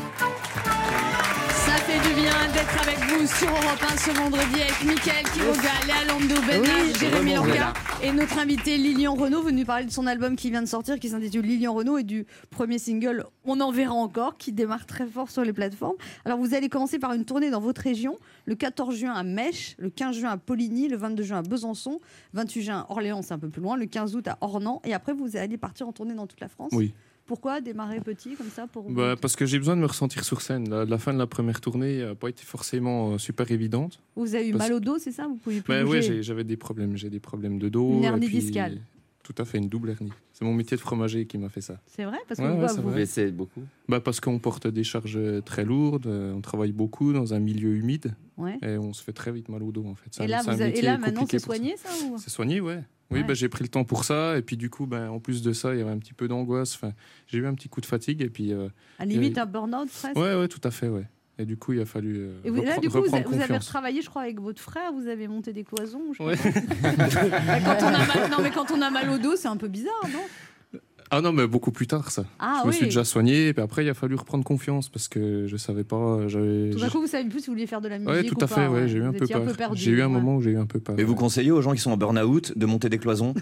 Ça fait du bien d'être avec vous sur Europe un ce vendredi avec Mickaël Quiroga, Léa Lando, Benard, Oui, Jérémy vraiment, Lorca et notre invité Lilian Renaud, venu parler de son album qui vient de sortir, qui s'intitule Lilian Renaud, et du premier single On en verra encore, qui démarre très fort sur les plateformes. Alors vous allez commencer par une tournée dans votre région, le quatorze juin à Mèche, le quinze juin à Poligny, le vingt-deux juin à Besançon, vingt-huit juin à Orléans, c'est un peu plus loin, le quinze août à Ornans, et après vous allez partir en tournée dans toute la France. Oui. Pourquoi démarrer petit comme ça pour... Bah, parce que j'ai besoin de me ressentir sur scène. La, la fin de la première tournée n'a pas été forcément euh, super évidente. Vous avez eu Parce... mal au dos, c'est ça? Vous pouvez plus bah, bouger. Oui, j'ai, j'avais des problèmes. J'ai des problèmes de dos. Une hernie et puis... discale. Tout à fait, une double hernie. C'est mon métier de fromager qui m'a fait ça. C'est vrai? Parce que ouais, vous, ouais, quoi, c'est vous... vrai. C'est beaucoup. Bah, parce qu'on porte des charges très lourdes, on travaille beaucoup dans un milieu humide, ouais. Et on se fait très vite mal au dos en fait. C'est et, là, un, vous avez... et là, maintenant, c'est soigné ça, ça ou... C'est soigné, ouais. Oui, ouais. bah, j'ai pris le temps pour ça, et puis du coup, bah, en plus de ça, il y avait un petit peu d'angoisse. Enfin, j'ai eu un petit coup de fatigue, et puis. Euh, à limite a... un burn-out presque. Ouais, ouais, tout à fait, ouais. Et du coup, il a fallu. Euh, et vous, repre- là, du coup, vous, a, vous avez confiance. retravaillé, je crois, avec votre frère. Vous avez monté des cloisons. Je ouais. quand on a mal... Non, mais quand on a mal au dos, c'est un peu bizarre, non? Ah non, mais beaucoup plus tard, ça. Ah, je me oui. suis déjà soigné, et puis après, il a fallu reprendre confiance parce que je savais pas. J'avais... Tout d'un coup, vous savez plus si vous vouliez faire de la musique. Ouais, tout à ou fait, pas, ouais, ouais. j'ai eu un vous peu peur. Un peu perdu, j'ai eu un ouais. moment où j'ai eu un peu peur. Mais vous ouais. conseillez aux gens qui sont en burn-out de monter des cloisons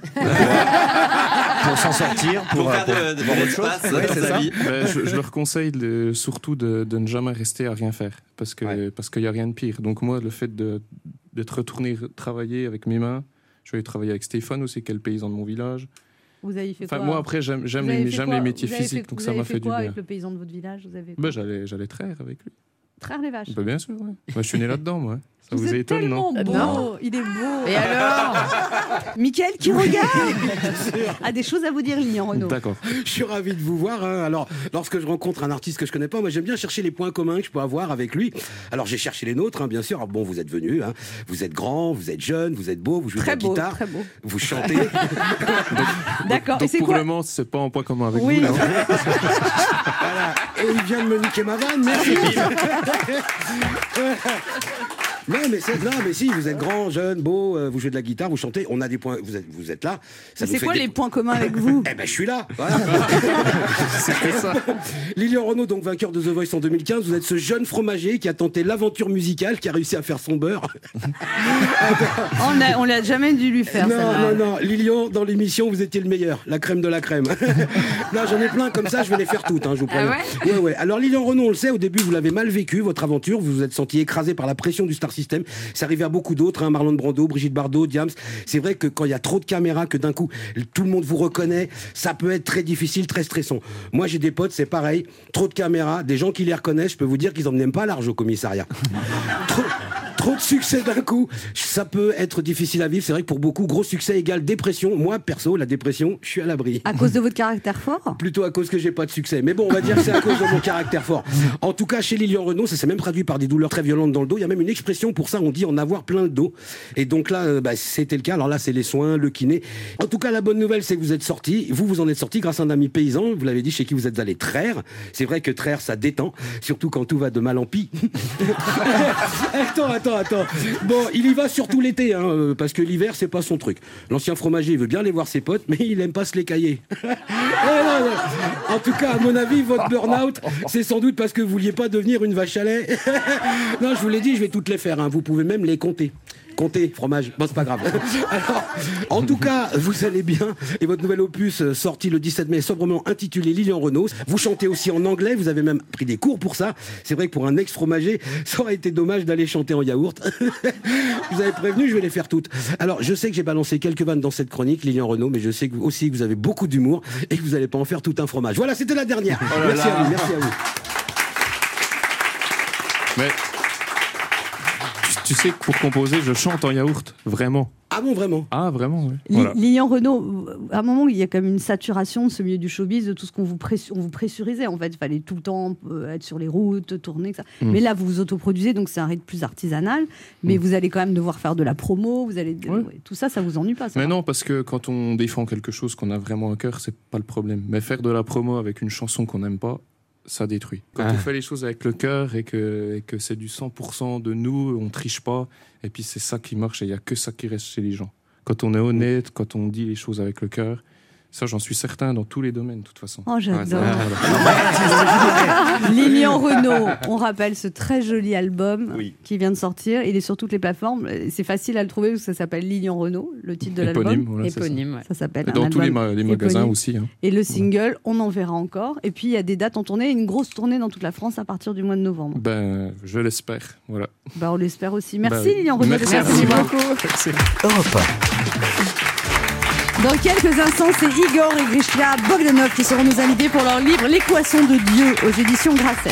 pour s'en sortir, pour, pour faire pour, de, de, pour de autre chose. ouais, c'est ça. Ben, je, je leur conseille de, surtout de, de ne jamais rester à rien faire parce que ouais. parce qu'il y a rien de pire. Donc moi, le fait de, d'être retourné travailler avec mes mains, je vais travailler avec Stéphane aussi, qui est le paysan de mon village. Vous avez fait enfin, quoi? Moi, après, j'aime, j'aime, les, j'aime les métiers vous avez physiques, fait, donc vous ça avez m'a fait, fait quoi du bien. Avec le paysan de votre village, vous avez ben, j'allais, j'allais traire avec lui. Traire les vaches? Ben, bien sûr, ouais. Moi, je suis né là-dedans, moi. Ça vous, vous étonne, non? Beau. Non. Il est beau. Et alors? Mickaël qui regarde a des choses à vous dire, Lilian Renaud. D'accord. Je suis ravi de vous voir. Hein. Alors, lorsque je rencontre un artiste que je connais pas, moi j'aime bien chercher les points communs que je peux avoir avec lui. Alors j'ai cherché les nôtres, hein, bien sûr. Alors, bon, vous êtes venu, hein. Vous êtes grand, vous êtes jeune, vous êtes beau, vous jouez très de la beau, guitare, très beau. vous chantez. donc, D'accord. Donc, et c'est pour quoi le moment, c'est pas en point commun avec oui. vous. Là. Voilà. Et il vient de me niquer ma vanne. Merci. Non mais, c'est, non mais si, vous êtes grand, jeune, beau, euh, vous jouez de la guitare, vous chantez, on a des points, vous êtes, vous êtes là. Ça c'est fait quoi des... les points communs avec vous? Eh ben je suis là, voilà. C'est ça. Lilian Renaud, donc vainqueur de The Voice en deux mille quinze, vous êtes ce jeune fromager qui a tenté l'aventure musicale, qui a réussi à faire son beurre. on, a, on l'a jamais dû lui faire. Non, ça, non, non, Lilian, dans l'émission, vous étiez le meilleur, la crème de la crème. Non, j'en ai plein comme ça, je vais les faire toutes, hein, je vous préviens. Ah ouais, ouais, ouais. Alors Lilian Renaud, on le sait, au début, vous l'avez mal vécu, votre aventure, vous vous êtes senti écrasé par la pression du Star System. Ça arrive à beaucoup d'autres, hein, Marlon Brando, Brigitte Bardot, Diams. C'est vrai que quand il y a trop de caméras, que d'un coup tout le monde vous reconnaît, ça peut être très difficile, très stressant. Moi j'ai des potes, c'est pareil, trop de caméras, des gens qui les reconnaissent, je peux vous dire qu'ils en même pas large au commissariat. trop, trop de succès d'un coup, ça peut être difficile à vivre. C'est vrai que pour beaucoup, gros succès égale dépression. Moi perso, la dépression, je suis à l'abri. À cause de votre caractère fort? Plutôt à cause que j'ai pas de succès. Mais bon, on va dire que c'est à cause de mon caractère fort. En tout cas, chez Lilian Renaud, ça s'est même traduit par des douleurs très violentes dans le dos. Il y a même une expression pour ça, on dit en avoir plein le dos. Et donc là, euh, bah, c'était le cas. Alors là, c'est les soins, le kiné. En tout cas, la bonne nouvelle, c'est que vous êtes sorti. Vous, vous en êtes sorti grâce à un ami paysan. Vous l'avez dit, chez qui vous êtes allé traire. C'est vrai que traire, ça détend. Surtout quand tout va de mal en pis. attends, attends, attends. Bon, il y va surtout l'été, hein, parce que l'hiver, c'est pas son truc. L'ancien fromager, il veut bien aller voir ses potes, mais il aime pas se les cailler. non, non. En tout cas, à mon avis, votre burn-out, c'est sans doute parce que vous vouliez pas devenir une vache à lait. Non, je vous l'ai dit, je vais toutes les faire. Hein. Vous pouvez même les compter. Comptez, fromage. Bon, c'est pas grave. Alors, en tout cas, vous allez bien. Et votre nouvel opus, euh, sorti le dix-sept mai, sobrement intitulé Lilian Renaud. Vous chantez aussi en anglais. Vous avez même pris des cours pour ça. C'est vrai que pour un ex-fromager, ça aurait été dommage d'aller chanter en yaourt. Vous avez prévenu, je vais les faire toutes. Alors, je sais que j'ai balancé quelques vannes dans cette chronique, Lilian Renaud, mais je sais que vous aussi que vous avez beaucoup d'humour et que vous n'allez pas en faire tout un fromage. Voilà, c'était la dernière. Oh là merci là. à vous, merci à vous. Mais tu, tu sais que pour composer, je chante en yaourt, vraiment. Ah bon, vraiment? Ah, vraiment, oui. Li- Voilà. Lilian Renaud, à un moment, il y a quand même une saturation de ce milieu du showbiz, de tout ce qu'on vous, pressu- on vous pressurisait. En fait, il fallait tout le temps euh, être sur les routes, tourner, et cetera. Mm. Mais là, vous vous autoproduisez, donc c'est un rythme plus artisanal. Mais Mm. vous allez quand même devoir faire de la promo. Vous allez, Ouais. ouais, tout ça, ça vous ennuie pas, ça? Mais non, parce que quand on défend quelque chose qu'on a vraiment à cœur, c'est pas le problème. Mais faire de la promo avec une chanson qu'on n'aime pas, ça détruit. Quand Ah. on fait les choses avec le cœur et que, et que c'est du cent pour cent de nous, on triche pas, et puis c'est ça qui marche et il y a que ça qui reste chez les gens. Quand on est honnête, quand on dit les choses avec le cœur, ça j'en suis certain dans tous les domaines de toute façon. Oh, j'adore. Ouais, ça- voilà. Lilian Renaud, on rappelle ce très joli album Oui. qui vient de sortir. Il est sur toutes les plateformes. C'est facile à le trouver parce que ça s'appelle Lilian Renaud, le titre de l'album. Éponyme, voilà, c'est ça. Éponyme, ouais. Ça s'appelle Et un dans tous les, album ma- les magasins éponyme. aussi. Hein. Et le single, on en verra encore. Et puis il y a des dates en tournée, une grosse tournée dans toute la France à partir du mois de novembre. Ben, je l'espère. Voilà. Bah, on l'espère aussi. Merci Bah oui. Lilian Renaud. Merci, d'être venu. merci beaucoup. Europe un. Dans quelques instants, c'est Igor et Grishka Bogdanov qui seront nos invités pour leur livre L'équation de Dieu aux éditions Grasset.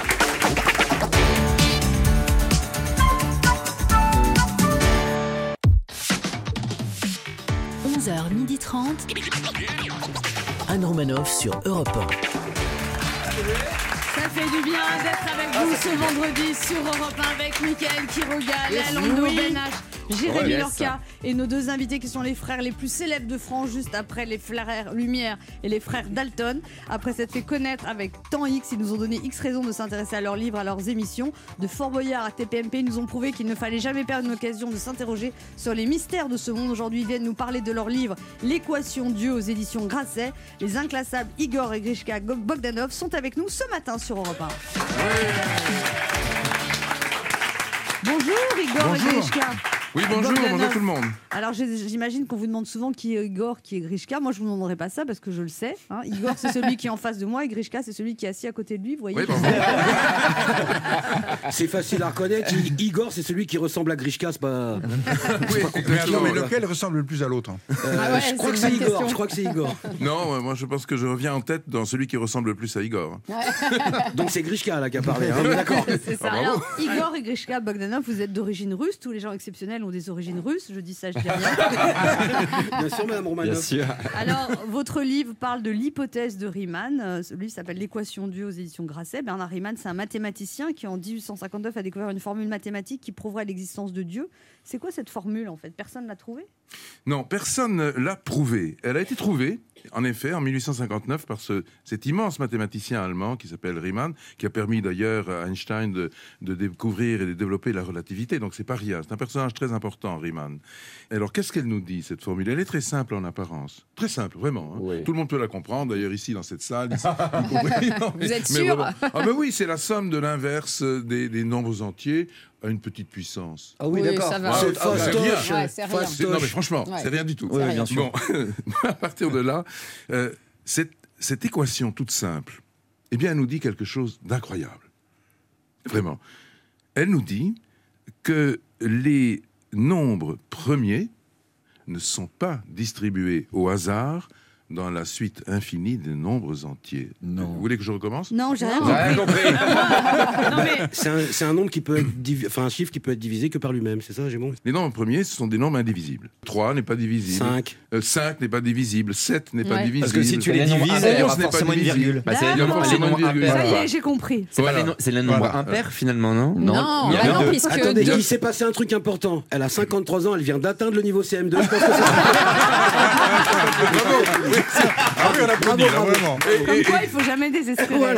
onze heures trente. Anne Romanoff sur Europe un. Ça fait du bien d'être avec vous ce vendredi sur Europe un avec Mickaël Quiroga, Lando Benach, Jérémy Yes. Lorca et nos deux invités qui sont les frères les plus célèbres de France, juste après les frères Lumière et les frères Dalton. Après s'être fait connaître avec Temps X, ils nous ont donné X raisons de s'intéresser à leurs livres, à leurs émissions. De Fort Boyard à T P M P, ils nous ont prouvé qu'il ne fallait jamais perdre une occasion de s'interroger sur les mystères de ce monde. Aujourd'hui, ils viennent nous parler de leur livre L'équation Dieu aux éditions Grasset. Les inclassables Igor et Grishka Bogdanov sont avec nous ce matin sur Europe un. Bonjour Igor et Bonjour. Grishka. Oui, bonjour, Bogdanov. bonjour tout le monde. Alors j'ai- j'imagine qu'on vous demande souvent qui est Igor, qui est Grishka. Moi je vous demanderai pas ça parce que je le sais. hein. Igor c'est celui qui est en face de moi et Grishka c'est celui qui est assis à côté de lui. Vous voyez. Oui, bon. C'est facile à reconnaître. I- Igor, c'est celui qui ressemble à Grishka, c'est pas. Oui, Mais, alors, mais là- lequel ressemble le plus à l'autre hein Euh, Ah ouais, je crois c'est que une c'est bonne Igor. question. Je crois que c'est Igor. Non, euh, moi je pense que je reviens en tête dans celui qui ressemble le plus à Igor. Donc c'est Grishka là qui a parlé. hein, D'accord. C'est ça. Ah, bravo. Alors, Igor et Grishka Bogdanov, vous êtes d'origine russe. Tous les gens exceptionnels ont des origines russes. Je dis ça, je dis rien. Bien sûr, Madame Romanoff. Alors, votre livre parle de l'hypothèse de Riemann. Euh, Ce livre s'appelle L'équation Dieu aux éditions Grasset. Bernard Riemann, c'est un mathématicien qui, en dix-huit cent cinquante-neuf, a découvert une formule mathématique qui prouverait l'existence de Dieu. C'est quoi cette formule, en fait? Personne l'a trouvée? Non, personne ne l'a prouvée. Elle a été trouvée, en effet, en mille huit cent cinquante-neuf par ce, cet immense mathématicien allemand qui s'appelle Riemann, qui a permis d'ailleurs à Einstein de, de découvrir et de développer la relativité. Donc c'est pas rien. C'est un personnage très important, Riemann. Alors qu'est-ce qu'elle nous dit, cette formule? Elle est très simple en apparence. Très simple, vraiment. hein. Oui. Tout le monde peut la comprendre, d'ailleurs ici dans cette salle. Ici, y compris- non, mais- Vous êtes mais sûr? vraiment. Ah mais oui, c'est la somme de l'inverse des, des nombres entiers à une petite puissance. Ah oui, Oui, d'accord. ça va. Ah, C'est ah, c'est rien. fastoche. Ouais, c'est rien. C'est- non mais franchement, Ouais. c'est rien du tout. Oui, bien Bon, à partir de là, euh, cette, cette équation toute simple, eh bien, elle nous dit quelque chose d'incroyable. Vraiment. Elle nous dit que les nombres premiers ne sont pas distribués au hasard dans la suite infinie des nombres entiers. Non. Vous voulez que je recommence? Non, j'ai rien Ouais, compris. compris. Non, mais C'est un, c'est un nombre qui peut être divi- enfin un chiffre qui peut être divisé que par lui-même, c'est ça, Gémon? Les nombres premiers, ce sont des nombres indivisibles. trois n'est pas divisible. cinq. Euh, cinq n'est pas divisible. sept n'est pas Ouais. divisible. Parce que si tu les Les nombres divises, impairs, il y aura onze n'est pas forcément une divisible. virgule. Bah, c'est les D'accord. nombres, les Forcément nombres une virgule. impairs. ça y Voilà. est, j'ai compris. C'est pas Voilà. les no- c'est les nombres Voilà. impairs finalement, non Non, il y a bah non, deux. puisque Attendez, Dieu- il s'est passé un truc important. Elle a cinquante-trois ans, elle vient d'atteindre le niveau C M deux. Je pense que c'est... Ah oui, on applaudit, là, vraiment. Comme quoi, il faut jamais désespérer.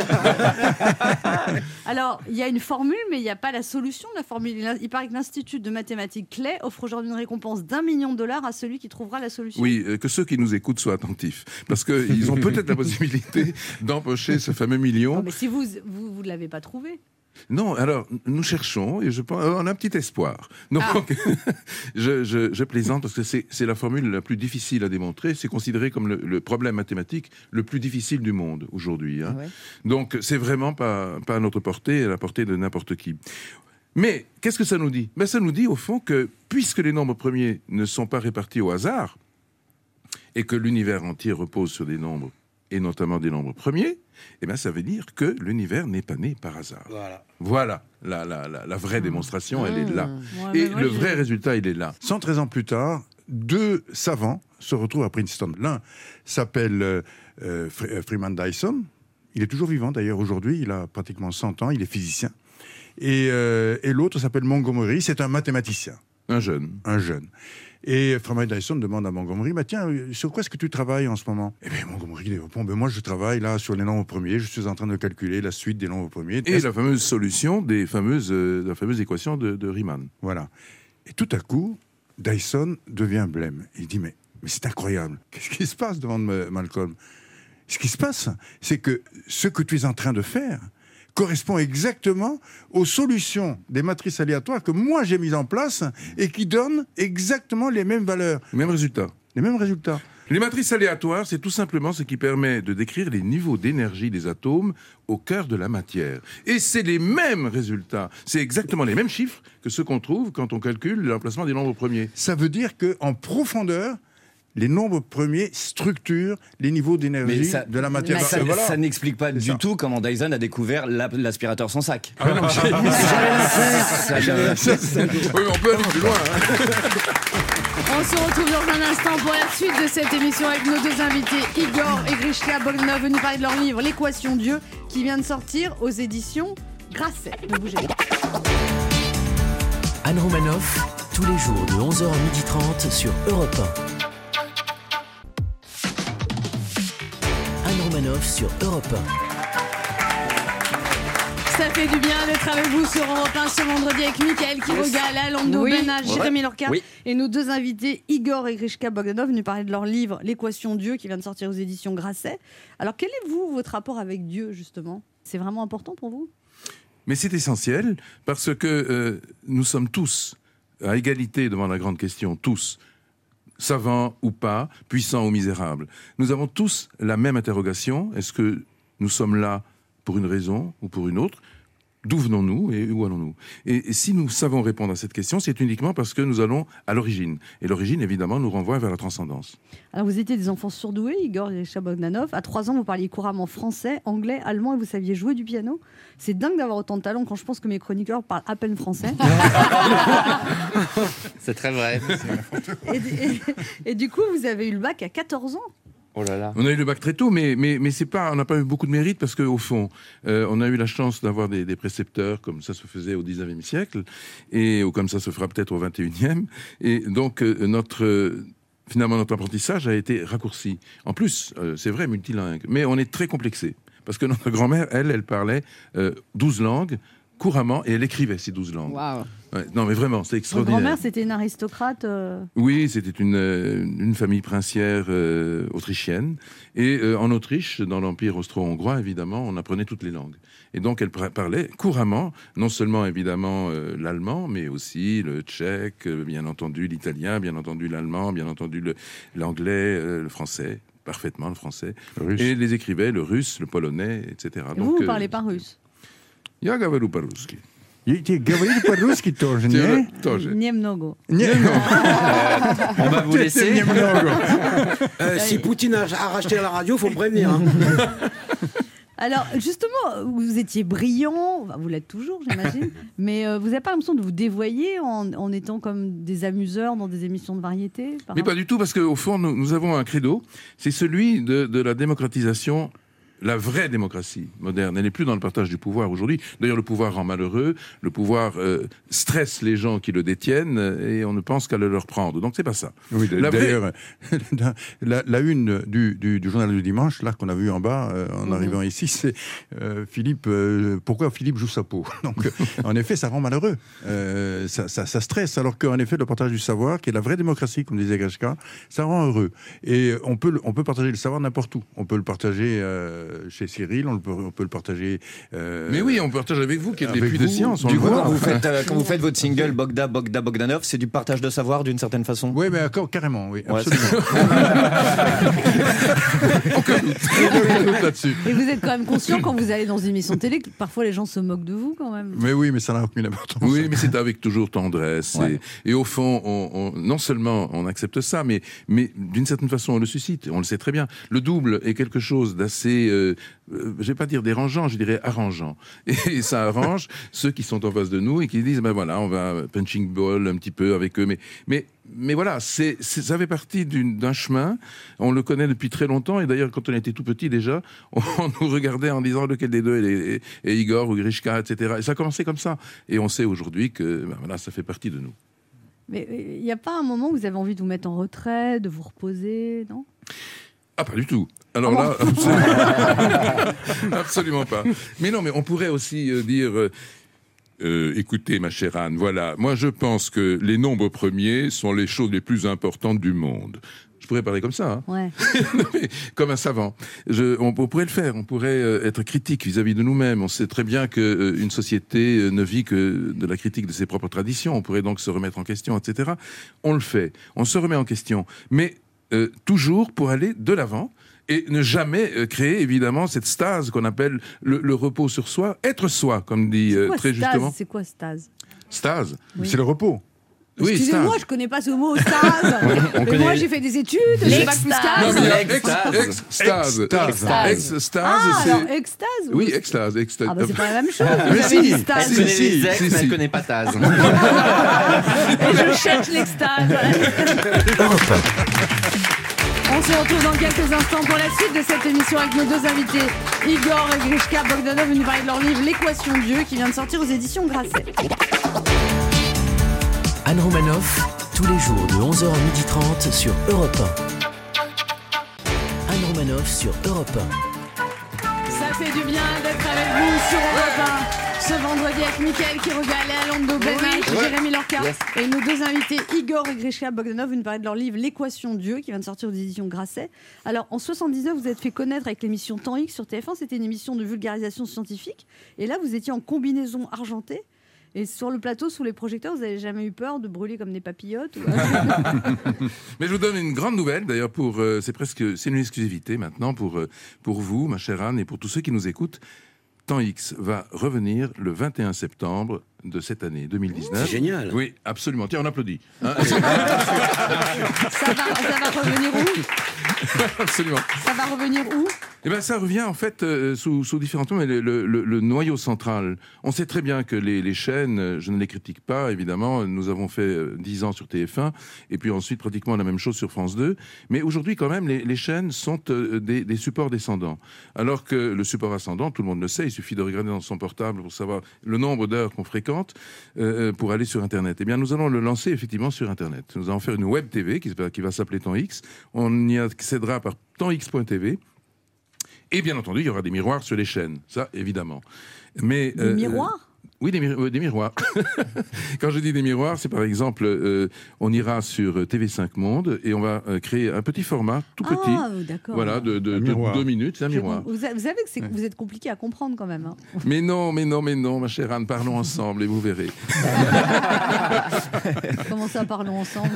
Alors, il y a une formule, mais il n'y a pas la solution de la formule. Il il paraît que l'Institut de mathématiques Clay offre aujourd'hui une récompense d'un million de dollars à celui qui trouvera la solution. Oui, euh, que ceux qui nous écoutent soient attentifs. Parce qu'ils ont peut-être la possibilité d'empocher ce fameux million. Non, mais si vous vous, vous l'avez pas trouvé. Non, alors, nous cherchons, et je pense, on a un petit espoir. Donc, ah. je, je, je plaisante, parce que c'est, c'est la formule la plus difficile à démontrer. C'est considéré comme le, le problème mathématique le plus difficile du monde, aujourd'hui. Hein. Ah ouais. Donc, c'est vraiment pas, pas à notre portée, à la portée de n'importe qui. Mais, qu'est-ce que ça nous dit ? Ben, ça nous dit, au fond, que puisque les nombres premiers ne sont pas répartis au hasard, et que l'univers entier repose sur des nombres, et notamment des nombres premiers, eh bien, ça veut dire que l'univers n'est pas né par hasard. Voilà, voilà la, la, la, la vraie mmh. démonstration, mmh. elle est là. Ouais, et le vrai résultat, il est là. cent treize ans plus tard, deux savants se retrouvent à Princeton. L'un s'appelle euh, euh, Freeman Dyson. Il est toujours vivant, d'ailleurs, aujourd'hui. Il a pratiquement cent ans. Il est physicien. Et, euh, et l'autre s'appelle Montgomery. C'est un mathématicien. Un jeune. Un jeune. Et Freeman Dyson demande à Montgomery, bah, tiens, sur quoi est-ce que tu travailles en ce moment ? Eh bien, Montgomery répond, ben, moi je travaille là sur les nombres premiers, je suis en train de calculer la suite des nombres premiers. Et est-ce... la fameuse solution des fameuses, euh, la fameuse équation de, de Riemann. Voilà. Et tout à coup, Dyson devient blême. Il dit, mais, mais c'est incroyable. Qu'est-ce qui se passe demande Malcolm. Ce qui se passe, c'est que ce que tu es en train de faire correspond exactement aux solutions des matrices aléatoires que moi j'ai mises en place et qui donnent exactement les mêmes valeurs. Les mêmes résultats. Les mêmes résultats. Les matrices aléatoires, c'est tout simplement ce qui permet de décrire les niveaux d'énergie des atomes au cœur de la matière. Et c'est les mêmes résultats, c'est exactement les mêmes chiffres que ceux qu'on trouve quand on calcule l'emplacement des nombres premiers. Ça veut dire qu'en profondeur, les nombres premiers structurent les niveaux d'énergie ça, de la matière. Mais ça, voilà. ça n'explique pas c'est du ça. tout comment Dyson a découvert la, l'aspirateur sans sac. Ah non, j'ai... Oui, on peut aller plus loin. Hein. On se retrouve dans un instant pour la suite de cette émission avec nos deux invités, Igor et Grishka Bogdanov, venus parler de leur livre L'équation Dieu, qui vient de sortir aux éditions Grasset. Ne bougez pas. Anne Romanoff, tous les jours de onze heures à midi trente sur Europe un. Anne Romanoff sur Europe un. Ça fait du bien d'être avec vous sur Europe un ce vendredi avec Mickaël qui regale, Lando oui. Benach, Jérémy Lorca oui. et nos deux invités Igor et Grishka Bogdanov venus parler de leur livre L'équation Dieu qui vient de sortir aux éditions Grasset. Alors quel est vous votre rapport avec Dieu justement ? C'est vraiment important pour vous ? Mais c'est essentiel parce que euh, nous sommes tous à égalité devant la grande question, tous. Savants ou pas, puissants ou misérables. Nous avons tous la même interrogation. Est-ce que nous sommes là pour une raison ou pour une autre ? D'où venons-nous et où allons-nous ? et, et si nous savons répondre à cette question, c'est uniquement parce que nous allons à l'origine. Et l'origine, évidemment, nous renvoie vers la transcendance. Alors, vous étiez des enfants surdoués, Igor et Bogdanov. À trois ans, vous parliez couramment français, anglais, allemand et vous saviez jouer du piano. C'est dingue d'avoir autant de talent quand je pense que mes chroniqueurs parlent à peine français. C'est très vrai. et, et, et du coup, vous avez eu le bac à quatorze ans. Oh là là. On a eu le bac très tôt, mais, mais, mais c'est pas, on n'a pas eu beaucoup de mérite parce qu'au fond, euh, on a eu la chance d'avoir des, des précepteurs comme ça se faisait au dix-neuvième siècle, et ou comme ça se fera peut-être au vingt et unième. Et donc, euh, notre, euh, finalement, notre apprentissage a été raccourci. En plus, euh, c'est vrai, multilingue, mais on est très complexé. Parce que notre grand-mère, elle, elle parlait euh, douze langues couramment et elle écrivait ces douze langues. Waouh. Ouais, non, mais vraiment, c'est extraordinaire. Votre grand-mère, c'était une aristocrate euh... Oui, c'était une, euh, une famille princière euh, autrichienne. Et euh, en Autriche, dans l'Empire austro-hongrois, évidemment, on apprenait toutes les langues. Et donc, elle pr- parlait couramment, non seulement, évidemment, euh, l'allemand, mais aussi le tchèque, euh, bien entendu l'italien, bien entendu l'allemand, bien entendu le, l'anglais, euh, le français, parfaitement le français. Le et les écrivait, le russe, le polonais, et cetera. Et donc, vous, vous euh, parlez pas russe ? Ja говорю по-русски. Говорите по-русски тоже, не? Тоже. Немного. On va vous laisser. euh, si Poutine a, a racheté la radio, faut me prévenir. Hein. Alors, justement, vous étiez brillant, vous l'êtes toujours, j'imagine, mais euh, vous n'avez pas l'impression de vous dévoyer en, en étant comme des amuseurs dans des émissions de variété ? Mais pas du tout, parce qu'au fond, nous, nous avons un credo, c'est celui de, de la démocratisation. La vraie démocratie moderne, elle n'est plus dans le partage du pouvoir aujourd'hui. D'ailleurs, le pouvoir rend malheureux, le pouvoir euh, stresse les gens qui le détiennent et on ne pense qu'à le leur prendre. Donc, c'est pas ça. Oui, la d'ailleurs, vraie... la, la une du, du, du journal du dimanche, là, qu'on a vu en bas, euh, en mmh. arrivant ici, c'est euh, Philippe, euh, pourquoi Philippe joue sa peau ? Donc, euh, en effet, ça rend malheureux. Euh, ça, ça, ça stresse, alors qu'en effet, le partage du savoir, qui est la vraie démocratie, comme disait Grishka, ça rend heureux. Et on peut, on peut partager le savoir n'importe où. On peut le partager... Euh, euh, chez Cyril, on, le peut, on peut le partager. euh, Mais oui, on partage avec vous qui êtes des avec puits de vous. science. on Du le coup, voit. quand vous, faites, euh, quand vous faites votre single Bogda, Bogda, Bogdanov, c'est du partage de savoir d'une certaine façon. Oui, mais encore carrément, oui, Ouais, absolument. Aucun doute. Aucun doute là-dessus. Et vous êtes quand même conscient quand vous allez dans une émission télé que parfois les gens se moquent de vous quand même. Mais oui, mais ça n'a aucune importance. Oui, mais c'est avec toujours tendresse. Ouais. Et, et au fond, on, on- non seulement on accepte ça, mais, mais d'une certaine façon, on le suscite. On le sait très bien. Le double est quelque chose d'assez, euh, euh, je vais pas dire dérangeant, je dirais arrangeant. Et ça arrange ceux qui sont en face de nous et qui disent, ben voilà, on va punching ball un petit peu avec eux. Mais, mais, mais voilà, c'est, c'est- ça fait partie d'une- d'un chemin. On le connaît depuis très longtemps. Et d'ailleurs, quand on était tout petit déjà, on, on nous regardait en disant lequel des deux est, est- est Igor ou Grishka, et cetera. Et ça a commencé comme ça. Et on sait aujourd'hui que ben voilà, ça fait partie de nous. Mais il n'y a pas un moment où vous avez envie de vous mettre en retrait, de vous reposer, non? Ah, pas du tout. Alors Ah là, absolument, absolument pas. Mais non, mais on pourrait aussi euh, dire, euh, euh, écoutez, ma chère Anne, voilà, moi je pense que les nombres premiers sont les choses les plus importantes du monde. Je pourrais parler comme ça, hein. Ouais. Non, mais comme un savant. Je, on, on pourrait le faire, on pourrait euh, être critique vis-à-vis de nous-mêmes. On sait très bien que euh, une société euh, ne vit que de la critique de ses propres traditions. On pourrait donc se remettre en question, et cetera. On le fait, on se remet en question, mais euh, toujours pour aller de l'avant et ne jamais euh, créer évidemment cette stase qu'on appelle le, le repos sur soi, être soi, comme dit euh, Quoi, très stase justement. C'est quoi stase? Stase. Oui. C'est le repos. Oui, Excusez-moi, stase. je connais pas ce mot, stase. On Mais connaît- moi, j'ai fait des études, j'ai bac plus Non, quinze. mais il y a Extase. ex- extase. Extase. Extase, Ah, c'est... alors extase. Oui, extase. extase. Ah bah c'est pas la même chose. Mais Vous avez si, dit Elle stase. si, connaît si, les ex, si, mais si. elle connaît pas Taz. Et je cherche l'extase. Voilà. On se retrouve dans quelques instants pour la suite de cette émission avec nos deux invités, Igor et Grishka Bogdanov, venus parler de leur livre L'équation de Dieu qui vient de sortir aux éditions Grasset. Anne Romanoff, tous les jours de onze heures à midi trente sur Europe un. Anne Romanoff sur Europe un. Ça fait du bien d'être avec vous sur Europe un. Ce vendredi avec Mickaël qui regale, Alando Benach, Jérémy Lorca Yes. et nos deux invités Igor et Grishka Bogdanov nous parler de leur livre L'équation de Dieu qui vient de sortir aux éditions Grasset. Alors en soixante-dix-neuf, vous êtes fait connaître avec l'émission Temps X sur T F un, c'était une émission de vulgarisation scientifique et là vous étiez en combinaison argentée et sur le plateau sous les projecteurs, vous n'avez jamais eu peur de brûler comme des papillotes ou... Mais je vous donne une grande nouvelle, d'ailleurs, pour euh, c'est presque c'est une exclusivité maintenant pour euh, pour vous, ma chère Anne, et pour tous ceux qui nous écoutent. Temps X va revenir le vingt et un septembre de cette année deux mille dix-neuf. C'est génial. Oui, absolument. Tiens, on applaudit. Hein. ça, va, ça va revenir où Absolument. Ça va revenir où Eh ben, ça revient en fait euh, sous, sous différents noms, mais le, le- le- le noyau central. On sait très bien que les, les chaînes, euh, je ne les critique pas, évidemment. Nous avons fait euh, dix ans sur T F un, et puis ensuite pratiquement la même chose sur France deux. Mais aujourd'hui, quand même, les, les chaînes sont euh, des, des supports descendants. Alors que le support ascendant, tout le monde le sait, il suffit de regarder dans son portable pour savoir le nombre d'heures qu'on fréquente euh, pour aller sur Internet. Eh bien, nous allons le lancer effectivement sur Internet. Nous allons faire une web T V qui, qui va s'appeler Temps X. On y accédera par temps x point t v. Et bien entendu, il y aura des miroirs sur les chaînes, ça évidemment. Mais Des miroirs Oui, des, mi- euh, des miroirs. Quand je dis des miroirs, c'est par exemple, euh, on ira sur T V cinq Monde et on va euh, créer un petit format, tout petit, Ah, d'accord. voilà, de, de, Un de miroir. deux minutes, c'est un Je- miroir. Vous, a- vous savez que c'est- vous êtes compliqué à comprendre quand même. hein. Mais non, mais non, mais non, ma chère Anne, parlons ensemble et vous verrez. Comment ça, parlons ensemble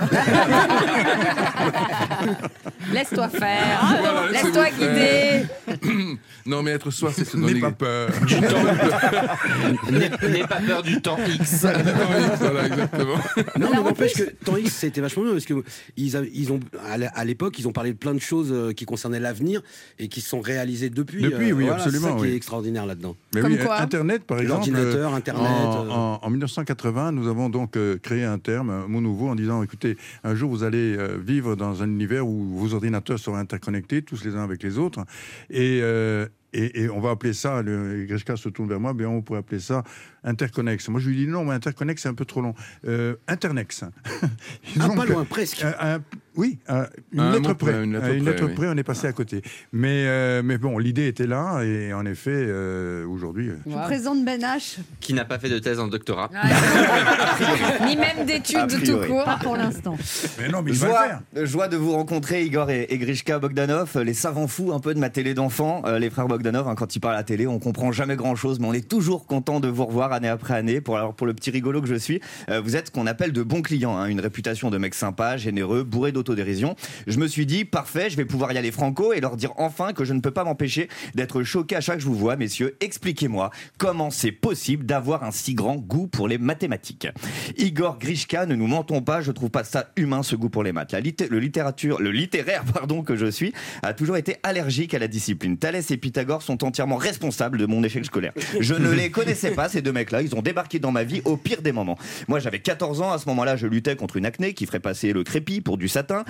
Laisse-toi faire. Voilà, Laisse-toi laissez-vous guider. Non, mais être soi, c'est se N'aie donner... pas peur. Du temps. N'aie n'aie pas peur du temps X. Voilà, exactement. Non, mais Alors, en n'empêche plus- que Temps X, c'était vachement bien parce que ils, a- ils ont, à l'é- à l'époque, ils ont parlé de plein de choses euh, qui concernaient l'avenir et qui se sont réalisées depuis. Depuis, oui, voilà, absolument, C'est ça qui oui. est extraordinaire là-dedans. Mais Comme oui, quoi Internet, par exemple. L'ordinateur, euh, Internet, En, euh. en- en mille neuf cent quatre-vingts, nous avons donc euh, créé un terme, un mot nouveau, en disant écoutez, un jour vous allez euh, vivre dans un univers où vos ordinateurs seront interconnectés, tous les uns avec les autres. Et. euh, Et, et on va appeler ça, le Grishka se tourne vers moi, bien on pourrait appeler ça interconnexe. Moi je lui dis non, mais interconnexe c'est un peu trop long. Euh, internex. Ah, Donc, pas loin, presque. Un, un- Oui, à une Un lettre mot près. près, une lettre À une près, lettre oui. près, on est passé à côté. Mais, euh, mais bon, l'idée était là, et en effet, euh, aujourd'hui. euh, Je vous présente Ben H. Qui n'a pas fait de thèse en doctorat. Ni même d'études A tout priori. court. Pas pour l'instant. Mais non, mais il va le Joie, faire. joie de vous rencontrer, Igor et, et Grishka Bogdanov, les savants fous un peu de ma télé d'enfant. Euh, les frères Bogdanov, hein, quand ils parlent à la télé, on comprend jamais grand chose, mais on est toujours content de vous revoir année après année. Pour, alors, pour le petit rigolo que je suis, euh, vous êtes ce qu'on appelle de bons clients, hein, une réputation de mec sympa, généreux, bourré d'autodérision. Je me suis dit, parfait, je vais pouvoir y aller franco et leur dire enfin que je ne peux pas m'empêcher d'être choqué à chaque que je vous vois, messieurs. Expliquez-moi comment c'est possible d'avoir un si grand goût pour les mathématiques. Igor, Grishka, ne nous mentons pas, je trouve pas ça humain, ce goût pour les maths. La litté- le, littérature, le littéraire pardon, que je suis a toujours été allergique à la discipline. Thalès et Pythagore sont entièrement responsables de mon échec scolaire. Je ne les connaissais pas, ces deux mecs-là. Ils ont débarqué dans ma vie au pire des moments. Moi, j'avais quatorze ans. À ce moment-là, je luttais contre une acné qui ferait passer le crépi pour du satin.